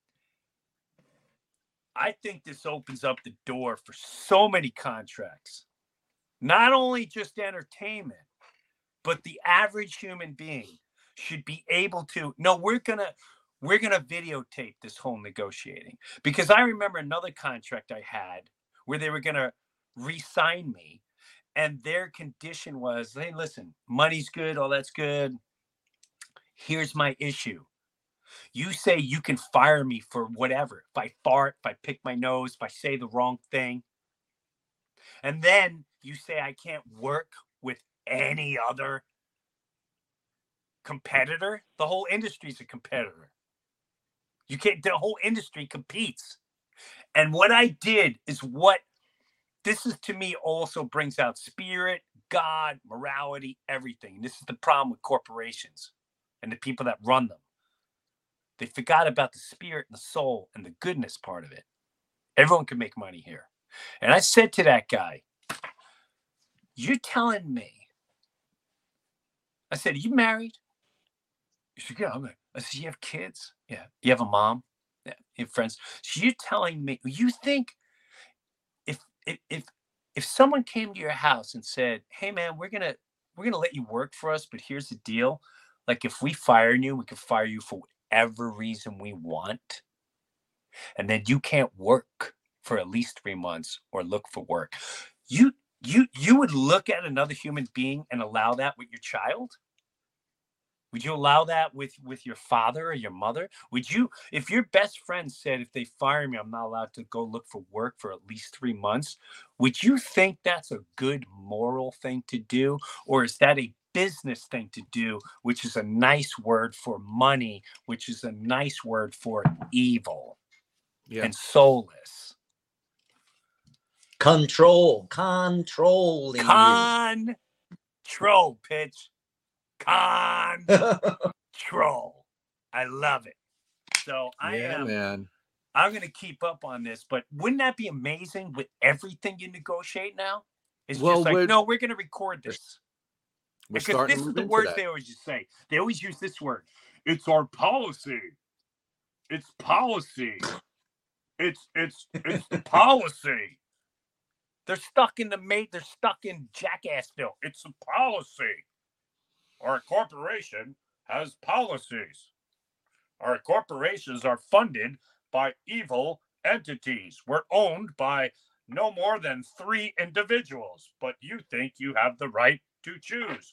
I think this opens up the door for so many contracts. Not only just entertainment, but the average human being should be able to, no, we're gonna videotape this whole negotiating. Because I remember another contract I had where they were gonna re-sign me, and their condition was, "Hey, listen, money's good, all that's good. Here's my issue. You say you can fire me for whatever. If I fart, if I pick my nose, if I say the wrong thing. And then you say I can't work with any other competitor." The whole industry's a competitor. You can't, the whole industry competes. And what I did is this is to me also brings out spirit, God, morality, everything. This is the problem with corporations and the people that run them. They forgot about the spirit and the soul and the goodness part of it. Everyone can make money here. And I said to that guy, "You're telling me," I said, "Are you married?" He said, "Yeah, I'm married." I said, "You have kids?" "Yeah." "You have a mom?" "Yeah." "You have friends?" So you're telling me, you think if someone came to your house and said, "Hey man, we're gonna let you work for us, but here's the deal. Like if we fire you, we can fire you for whatever reason we want. And then you can't work for at least 3 months or look for work." You would look at another human being and allow that with your child? Would you allow that with your father or your mother? Would you, if your best friend said, "If they fire me, I'm not allowed to go look for work for at least 3 months," would you think that's a good moral thing to do? Or is that a business thing to do, which is a nice word for money, which is a nice word for evil and soulless? Controlling. Control, pitch. Control. I love it. So man. I'm going to keep up on this, but wouldn't that be amazing with everything you negotiate now? It's just like, no, we're going to record this. Because this is the words they always just say. They always use this word. It's our policy. It's policy. It's the policy. They're stuck in they're stuck in Jackassville. It's a policy. Our corporation has policies. Our corporations are funded by evil entities. We're owned by no more than 3 individuals, but you think you have the right to choose.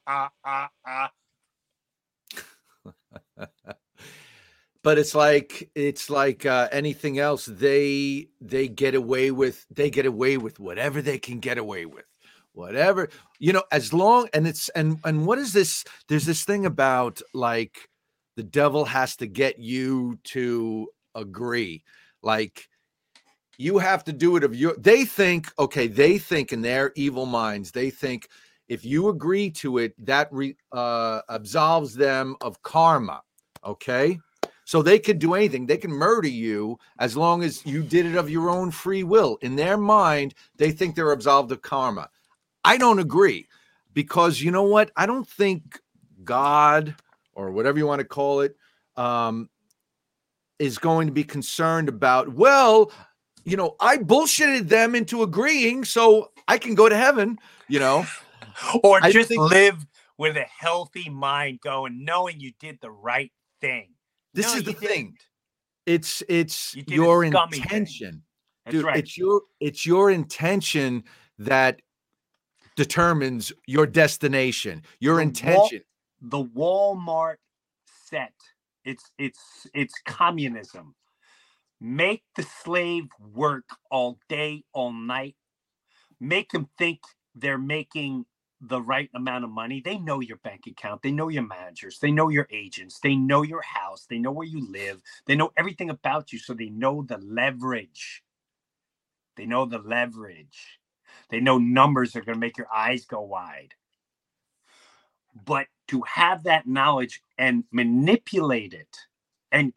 But it's like anything else. They get away with whatever they can get away with, whatever, as long, and what is this? There's this thing about like the devil has to get you to agree. Like you have to do it they think in their evil minds, they think if you agree to it, that absolves them of karma. Okay. So they could do anything. They can murder you as long as you did it of your own free will. In their mind, they think they're absolved of karma. I don't agree, because you know what? I don't think God, or whatever you want to call it, is going to be concerned about, I bullshitted them into agreeing so I can go to heaven, Or just live with a healthy mind going, knowing you did the right thing. This is the thing. It's your intention. Dude, right. It's your intention that determines your destination, your intention. The Walmart set. It's communism. Make the slave work all day, all night. Make them think they're making the right amount of money. They know your bank account. They know your managers. They know your agents. They know your house. They know where you live. They know everything about you. So they know the leverage. They know the leverage. They know numbers are going to make your eyes go wide. But to have that knowledge and manipulate it and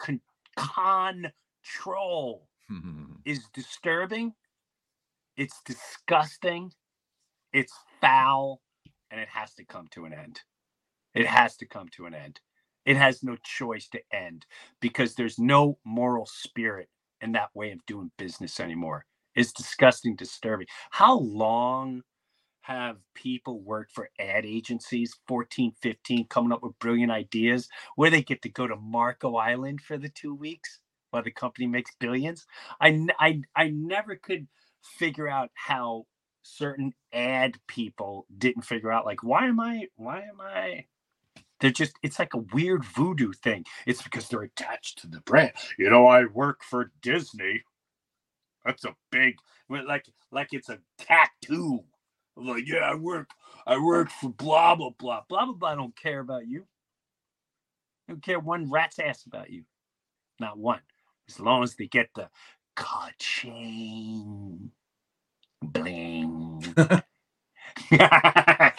control is disturbing. It's disgusting. It's foul. And it has to come to an end. It has to come to an end. It has no choice to end, because there's no moral spirit in that way of doing business anymore. It's disgusting, disturbing. How long have people worked for ad agencies, 14, 15, coming up with brilliant ideas where they get to go to Marco Island for the 2 weeks while the company makes billions? I never could figure out how certain ad people didn't figure out, like, why am I they're just, it's like a weird voodoo thing. It's because they're attached to the brand. I work for Disney. That's a big, like it's a tattoo. Like, yeah, I work for blah blah blah blah blah blah. I don't care about you. I don't care one rat's ass about you. Not one. As long as they get the ka-ching. Bling. Guys,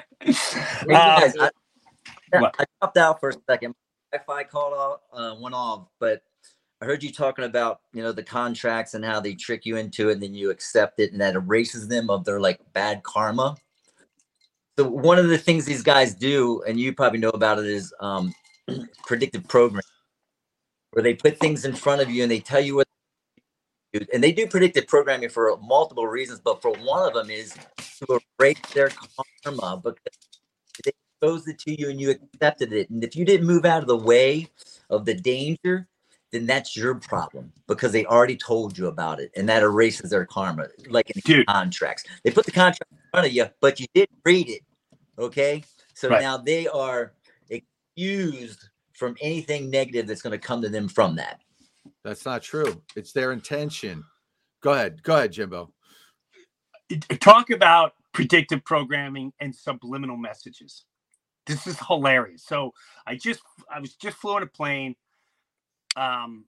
I dropped out for a second. Wi-Fi call went off, but I heard you talking about the contracts and how they trick you into it, and then you accept it, and that erases them of their like bad karma. So one of the things these guys do, and you probably know about it, is predictive programming, where they put things in front of you and they tell you what. And they do predictive programming for multiple reasons, but for one of them is to erase their karma, because they exposed it to you and you accepted it. And if you didn't move out of the way of the danger, then that's your problem, because they already told you about it, and that erases their karma, like in contracts. They put the contract in front of you, but you didn't read it. Okay, so now they are excused from anything negative that's going to come to them from that. That's not true. It's their intention. Go ahead, Jimbo. Talk about predictive programming and subliminal messages. This is hilarious. So I was just flew on a plane, and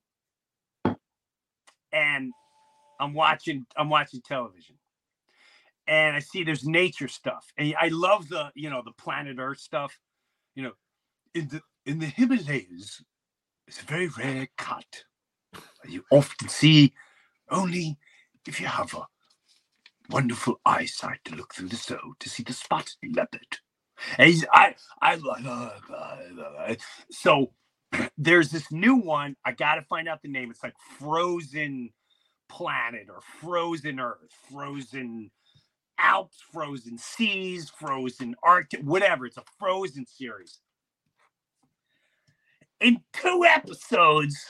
I'm watching television, and I see there's nature stuff, and I love the planet Earth stuff. In the Himalayas, it's a very rare cut. You often see only if you have a wonderful eyesight to look through the snow to see the spotted leopard. And so there's this new one. I got to find out the name. It's like frozen planet or frozen Earth, frozen Alps, frozen seas, frozen Arctic, whatever. It's a frozen series. In 2 episodes,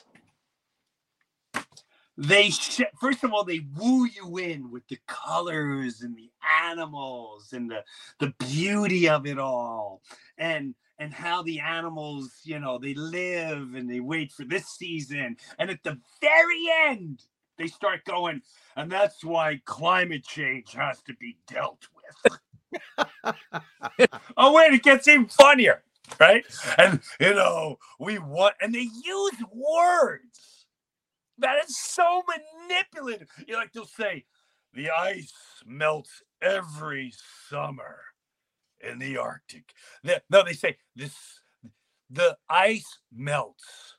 first of all, they woo you in with the colors and the animals and the beauty of it all, and how the animals, they live and they wait for this season. And at the very end, they start going, and that's why climate change has to be dealt with. Oh, wait, it gets even funnier, right? And, and they use words that is so manipulative. They'll say, the ice melts every summer in the Arctic. They say the ice melts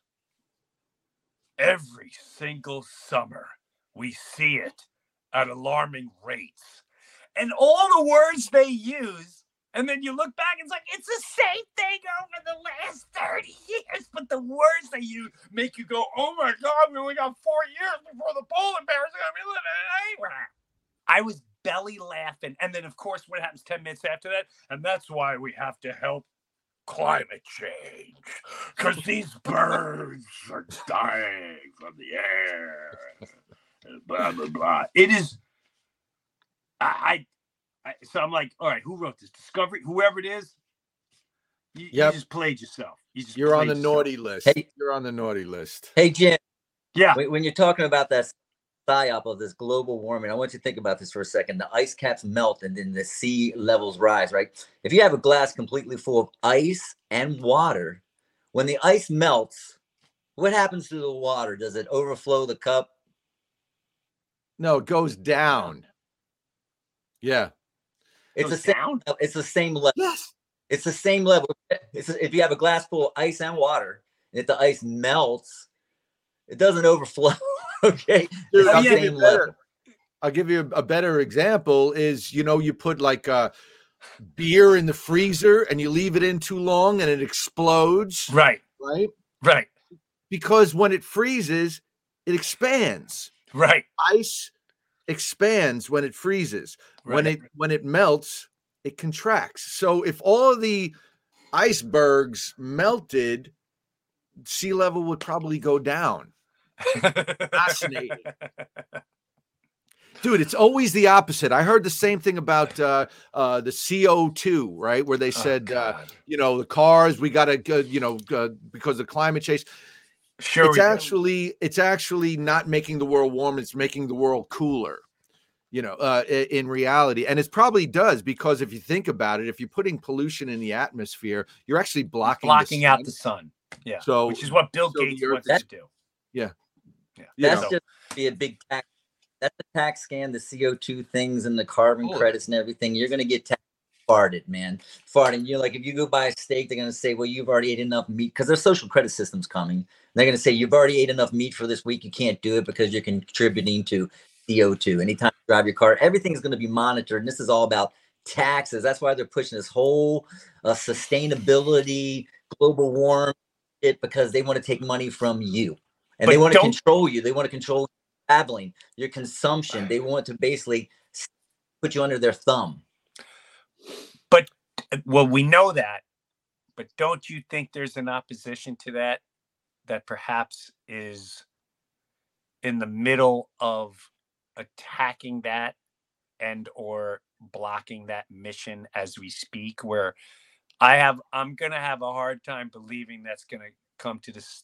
every single summer. We see it at alarming rates. And all the words they use, and then you look back, it's like, it's the same thing over the last 30 years. But the words they use make you go, oh my God, we only got 4 years before the polar bears are going to be living anywhere. I was belly laughing. And then, of course, what happens 10 minutes after that? And that's why we have to help climate change, because these birds are dying from the air. Blah, blah, blah. It is. So I'm like, all right, who wrote this? Discovery, whoever it is. You just played yourself. You're on the naughty list. Hey, you're on the naughty list. Hey, Jim. Yeah. When you're talking about that psyop of this global warming, I want you to think about this for a second. The ice caps melt and then the sea levels rise, right? If you have a glass completely full of ice and water, when the ice melts, what happens to the water? Does it overflow the cup? No, it goes down. Yeah. It's the same. It's the same level. Yes. It's the same level. If you have a glass full of ice and water, and if the ice melts, it doesn't overflow. Okay. Dude, I'll give you a better example is, you put like beer in the freezer and you leave it in too long and it explodes. Right. Because when it freezes, it expands. Right. Ice expands when it freezes. Right. When it melts, it contracts. So if all of the icebergs melted, sea level would probably go down. Fascinating. Dude, it's always the opposite. I heard the same thing about the CO2, right? Where they said, the cars, we got to, because of climate change. Sure. It's actually not making the world warm. It's making the world cooler, in reality. And it probably does, because if you think about it, if you're putting pollution in the atmosphere, you're actually blocking out the sun. Yeah. So, which is what Bill Gates wants to do. Yeah. That's just be a big tax. That's a tax scam, the CO2 things and the carbon credits and everything. You're going to get farted, man. Farting. You're like, if you go buy a steak, they're going to say, well, you've already ate enough meat, because there's social credit systems coming. They're going to say, you've already ate enough meat for this week. You can't do it because you're contributing to CO2. Anytime you drive your car, everything's going to be monitored. And this is all about taxes. That's why they're pushing this whole sustainability, global warming shit, because they want to take money from you. And they want to control you. They want to control your traveling, your consumption. They want to basically put you under their thumb. But, we know that. But don't you think there's an opposition to that perhaps is in the middle of attacking that and or blocking that mission as we speak, where I'm going to have a hard time believing that's going to come to this.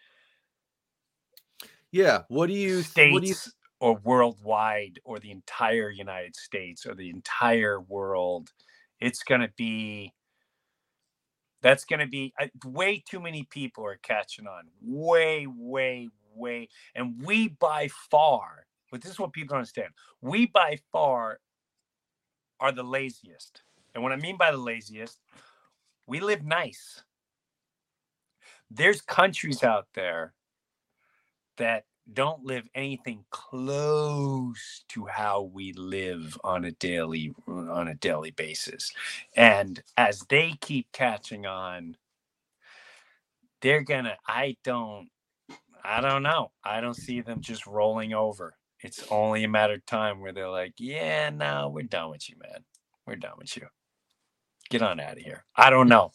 Yeah. What do you or worldwide, or the entire United States, or the entire world? It's going to be, that's going to be way too many people are catching on. Way. And we by far, but this is what people don't understand. We by far are the laziest. And what I mean by the laziest, we live nice. There's countries out there that don't live anything close to how we live on a daily basis. And as they keep catching on, they're gonna, I don't know. I don't see them just rolling over. it's only a matter of time where they're like, yeah, no, we're done with you, man. We're done with you. Get on out of here. I don't know.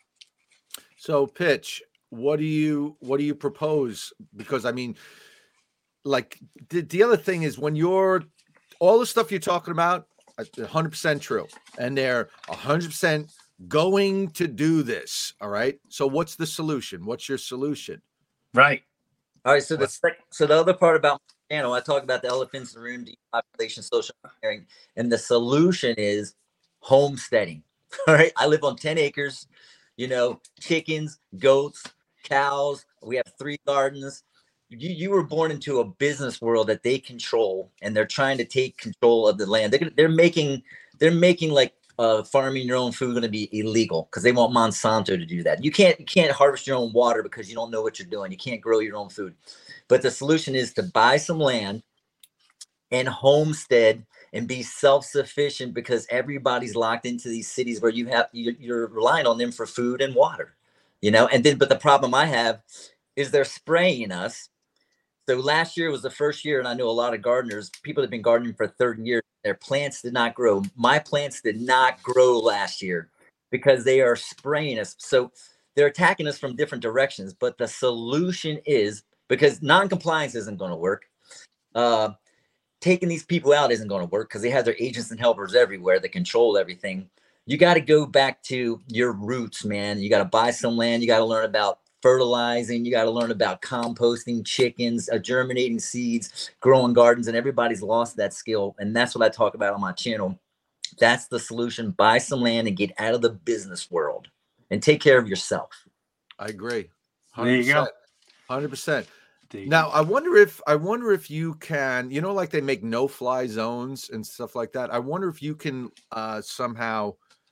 So, Pitch, what do you propose? Because I mean, like the other thing is when you're all the stuff you're talking about, 100% true, and they're 100% going to do this. All right. So, what's the solution? What's your solution? Right. All right. So the other part about my channel, I talk about the elephants in the room, depopulation, social engineering, and the solution is homesteading. All right. I live on 10 acres. Chickens, goats, cows. We have 3 gardens. You were born into a business world that they control, and they're trying to take control of the land. They're making like farming your own food going to be illegal because they want Monsanto to do that. You can't harvest your own water because you don't know what you're doing. You can't grow your own food. But the solution is to buy some land and homestead and be self-sufficient, because everybody's locked into these cities where you're relying on them for food and water, but the problem I have is they're spraying us. So last year was the first year, and I know a lot of gardeners, people that have been gardening for 30 years, their plants did not grow. My plants did not grow last year because they are spraying us. So they're attacking us from different directions, but the solution is, because non-compliance isn't going to work. Taking these people out isn't going to work because they have their agents and helpers everywhere that control everything. You got to go back to your roots, man. You got to buy some land. You got to learn about fertilizing. You got to learn about composting, chickens, germinating seeds, growing gardens, and everybody's lost that skill. And that's what I talk about on my channel. That's the solution. Buy some land and get out of the business world and take care of yourself. I agree. 100%. There you go. 100%. Now, I wonder if you can, like they make no-fly zones and stuff like that. I wonder if you can somehow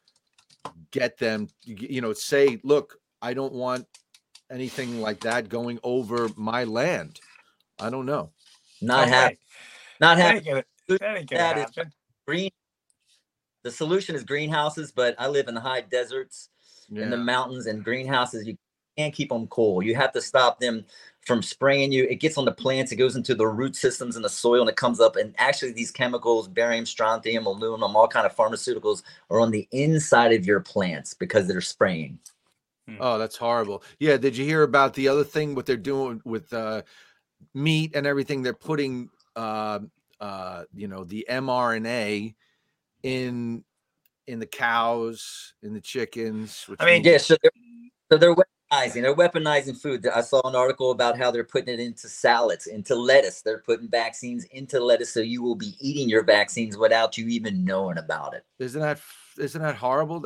get them, say, look, I don't want anything like that going over my land. I don't know. Not happening. Not happening. That ain't gonna happen. The solution is greenhouses, but I live in the high deserts, in the mountains, and greenhouses, you can't keep them cool. You have to stop them from spraying you. It gets on the plants, it goes into the root systems in the soil, and it comes up. And actually these chemicals, barium, strontium, aluminum, all kind of pharmaceuticals are on the inside of your plants because they're spraying. Oh, that's horrible. Yeah. Did you hear about the other thing, what they're doing with meat and everything? They're putting, the mRNA in the cows, in the chickens. So they're weaponizing food. I saw an article about how they're putting it into salads, into lettuce. They're putting vaccines into lettuce, so you will be eating your vaccines without you even knowing about it. Isn't that horrible?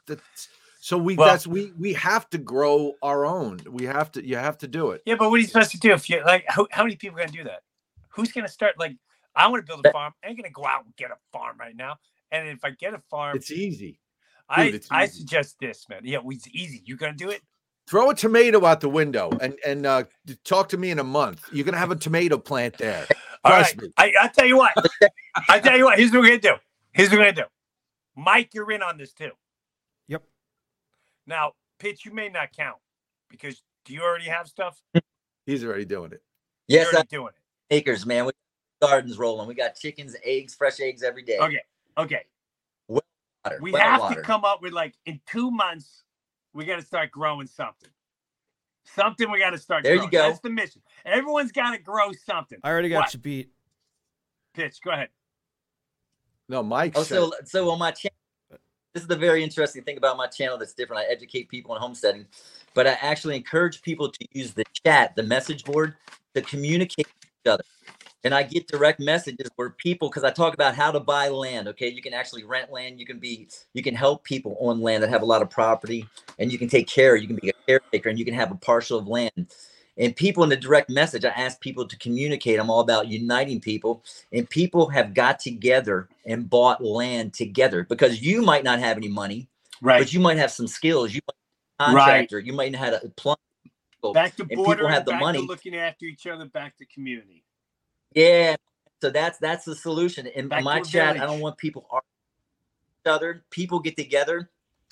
So we have to grow our own. You have to do it. Yeah, but what are you supposed to do if you how many people are gonna do that? Who's gonna start? I want to build a farm. I ain't gonna go out and get a farm right now. And if I get a farm, it's easy. Dude, I suggest this, man. Yeah, it's easy. You gonna do it? Throw a tomato out the window and talk to me in a month. You're gonna have a tomato plant there. Trust me. I'll tell you what. Here's what we're gonna do. Mike, you're in on this too. Yep. Now, Pitch, you may not count because do you already have stuff? He's already doing it. Yes, I'm doing it. Acres, man. We got gardens rolling. We got chickens, eggs, fresh eggs every day. Okay. Water, we have to come up with in 2 months. We got to start growing something. Something we got to start growing. You go. That's the mission. Everyone's got to grow something. I already got you beat. Pitch, go ahead. No, Mike. So on my channel, this is the very interesting thing about my channel that's different. I educate people on homesteading, but I actually encourage people to use the chat, the message board, to communicate with each other. And I get direct messages where people, because I talk about how to buy land. Okay, you can actually rent land. You can help people on land that have a lot of property, and you can take care. You can be a caretaker, and you can have a parcel of land. And people in the direct message, I ask people to communicate. I'm all about uniting people, and people have got together and bought land together because you might not have any money, right? But you might have some skills. You might be a contractor. Right. You might know how to plumb. Back to border, people have the back money. To looking after each other, back to community. Yeah, so that's the solution. In back my chat, village. I don't want people arguing with each other. People get together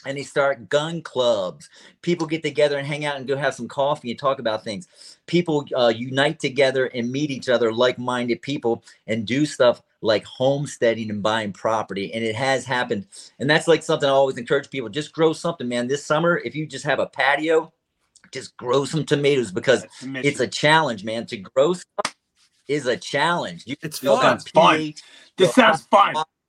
and they start gun clubs. People get together and hang out and go have some coffee and talk about things. People unite together and meet each other, like-minded people, and do stuff like homesteading and buying property. And it has happened. And that's like something I always encourage people. Just grow something, man. This summer, if you just have a patio, just grow some tomatoes, because it's a challenge, man. To grow stuff is a challenge. It's fun. This sounds fun.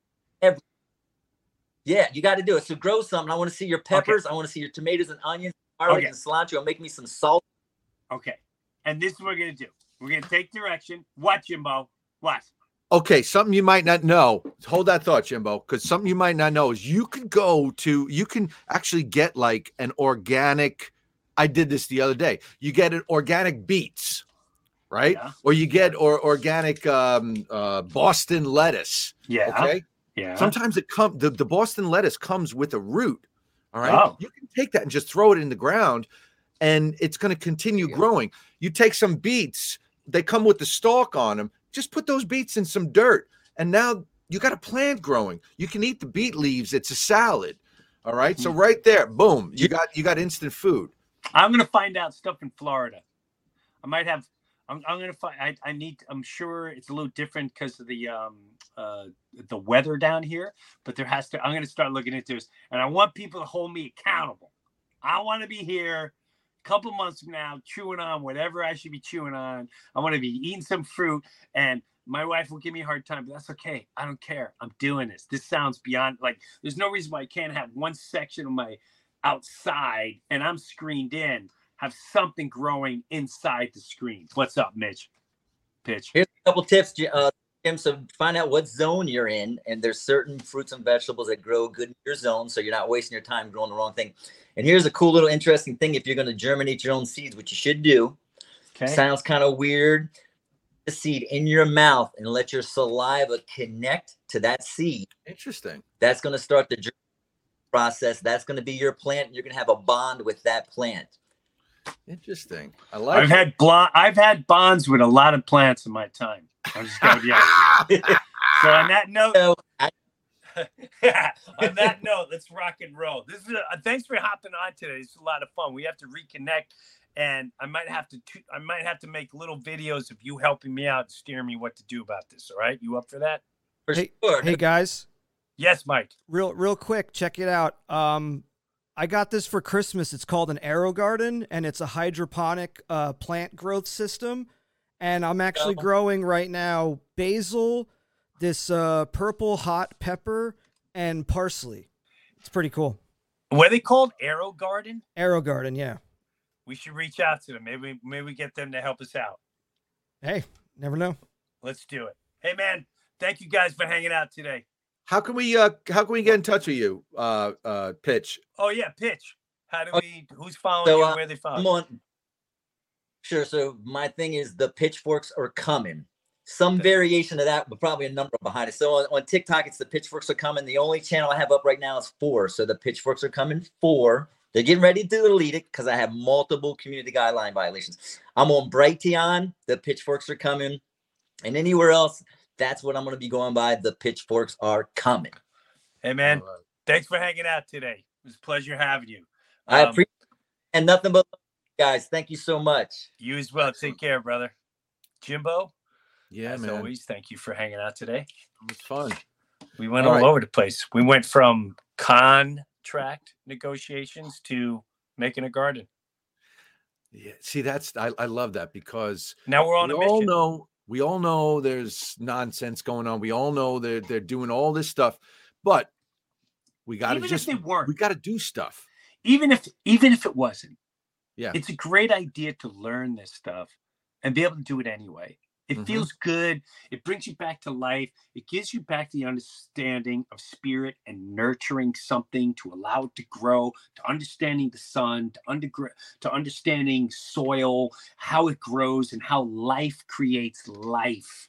Yeah, you got to do it. So grow something. I want to see your peppers. Okay. I want to see your tomatoes and onions, garlic and cilantro. Make me some salt. Okay. And this is what we're going to do. We're going to take direction. What, Jimbo? What? Okay, something you might not know. Hold that thought, Jimbo, because something you might not know is you can actually get like an organic. I did this the other day. You get an organic beets, right? Yeah. Or you get organic Boston lettuce. Yeah. Okay. Yeah. Sometimes the Boston lettuce comes with a root. All right. Oh. You can take that and just throw it in the ground, and it's going to continue growing. You take some beets, they come with the stalk on them. Just put those beets in some dirt, and now you got a plant growing. You can eat the beet leaves. It's a salad. All right. So right there, boom, you got instant food. I'm going to find out stuff in Florida. I might have. I'm going to find. I'm sure it's a little different because of the weather down here. But I'm going to start looking into this, and I want people to hold me accountable. I want to be here a couple of months from now, chewing on whatever I should be chewing on. I want to be eating some fruit, and my wife will give me a hard time, but that's okay. I don't care. I'm doing this. This sounds beyond, like, there's no reason why I can't have one section of my outside, and I'm screened in, have something growing inside the screen. What's up, Mitch? Pitch. Here's a couple tips, Jim. So find out what zone you're in, and there's certain fruits and vegetables that grow good in your zone, so you're not wasting your time growing the wrong thing. And here's a cool little interesting thing. If you're going to germinate your own seeds, which you should do, sounds kind of weird, the seed in your mouth and let your saliva connect to that seed. Interesting. That's going to start the process. That's going to be your plant. You're going to have a bond with that plant. Interesting. I like. I've had bonds with a lot of plants in my time. I'm just going to be honest. So on that note, let's rock and roll. This is thanks for hopping on today. It's a lot of fun. We have to reconnect, and I might have to make little videos of you helping me out, steering me what to do about this. All right, you up for that? For sure. Hey guys. Yes, Mike. Real quick, check it out. I got this for Christmas. It's called an AeroGarden, and it's a hydroponic plant growth system. And I'm actually growing right now basil, this purple hot pepper, and parsley. It's pretty cool. What are they called? AeroGarden? AeroGarden, yeah. We should reach out to them. Maybe we get them to help us out. Hey, never know. Let's do it. Hey, man, thank you guys for hanging out today. How can we get in touch with you, Pitch? Oh yeah, Pitch. Who's following you? Where are they following? Sure. So my thing is the pitchforks are coming. Some variation of that, but probably a number behind it. So on TikTok, it's the pitchforks are coming. The only channel I have up right now is 4. So the pitchforks are coming 4. They're getting ready to delete it because I have multiple community guideline violations. I'm on Brighteon. The pitchforks are coming. And anywhere else, that's what I'm going to be going by. The pitchforks are coming. Hey, man. Thanks for hanging out today. It was a pleasure having you. I appreciate it. And nothing but love, guys. Thank you so much. You as well. Take care, brother. Jimbo? Yeah, as always, thank you for hanging out today. It was fun. We went all over the place. We went from contract negotiations to making a garden. Yeah, see, I love that because now we're on a mission. We all know there's nonsense going on. We all know they're doing all this stuff, but we got to do stuff. Even if it wasn't, yeah, it's a great idea to learn this stuff and be able to do it anyway. It feels good. It brings you back to life. It gives you back the understanding of spirit and nurturing something to allow it to grow, to understanding the sun, to understanding soil, how it grows and how life creates life.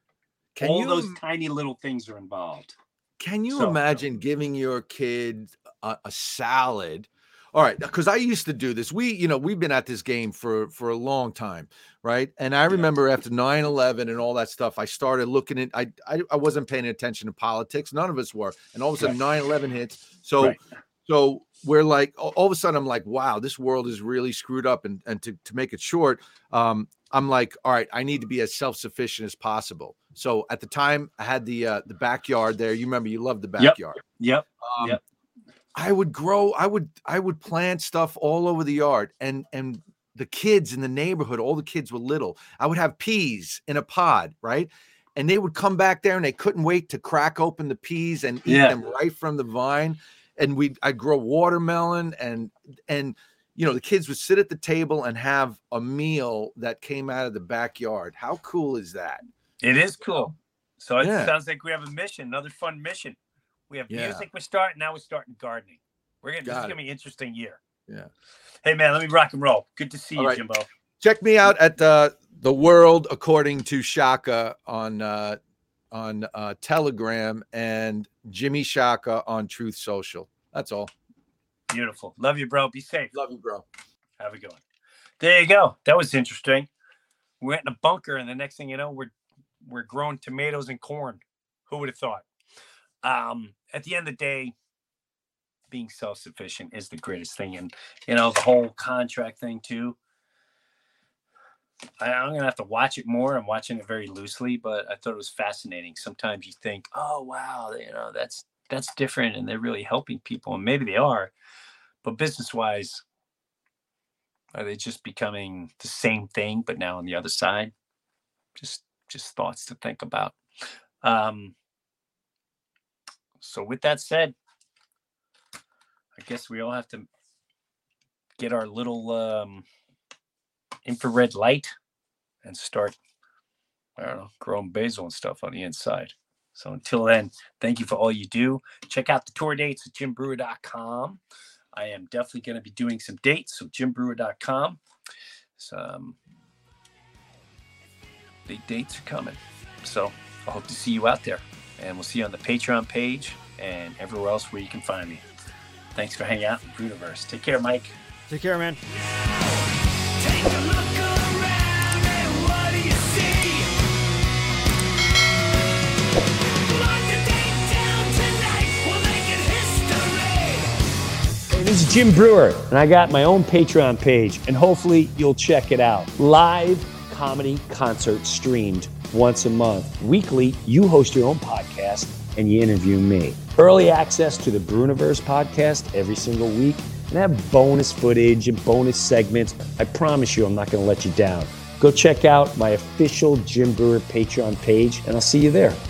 All those tiny little things are involved. Can you imagine giving your kid a salad? All right, because I used to do this. We've been at this game for a long time, right? And I remember after 9/11 and all that stuff, I started looking at. I wasn't paying attention to politics. None of us were. And all of a sudden, 9/11 hits. So So we're like, all of a sudden I'm like, wow, this world is really screwed up. And to make it short, I'm like, all right, I need to be as self-sufficient as possible. So at the time I had the backyard there. You remember, you loved the backyard. Yep. I would grow, I would plant stuff all over the yard, and the kids in the neighborhood, all the kids were little. I would have peas in a pod, right? And they would come back there and they couldn't wait to crack open the peas and eat them right from the vine. And I'd grow watermelon, and the kids would sit at the table and have a meal that came out of the backyard. How cool is that? It is cool. So it sounds like we have a mission, another fun mission. We have music. We're starting gardening. This is gonna be an interesting year. Yeah. Hey man, let me rock and roll. Good to see you, Jimbo. Check me out at the World According to Shaka on Telegram, and Jimmy Shaka on Truth Social. That's all. Beautiful. Love you, bro. Be safe. Love you, bro. Have a good one. There you go. That was interesting. We went in a bunker, and the next thing you know, we're growing tomatoes and corn. Who would have thought? At the end of the day, being self-sufficient is the greatest thing. And, the whole contract thing too. I'm going to have to watch it more. I'm watching it very loosely, but I thought it was fascinating. Sometimes you think, oh, wow, that's different, and they're really helping people. And maybe they are, but business-wise, are they just becoming the same thing, but now on the other side? Just thoughts to think about. So with that said, I guess we all have to get our little infrared light and start, growing basil and stuff on the inside. So until then, thank you for all you do. Check out the tour dates at jimbrewer.com. I am definitely going to be doing some dates, so jimbrewer.com. Some big dates are coming. So I hope to see you out there. And we'll see you on the Patreon page and everywhere else where you can find me. Thanks for hanging out in Breuniverse. Take care, Mike. Take care, man. Take a look around and what do you see? Mark the date down tonight, we'll make it history. Hey, this is Jim Breuer, and I got my own Patreon page, and hopefully you'll check it out. Live comedy concert streamed once a month. Weekly, you host your own podcast and you interview me. Early access to the Breuniverse podcast every single week, and have bonus footage and bonus segments. I promise you I'm not going to let you down. Go check out my official Jim Breuer Patreon page, and I'll see you there.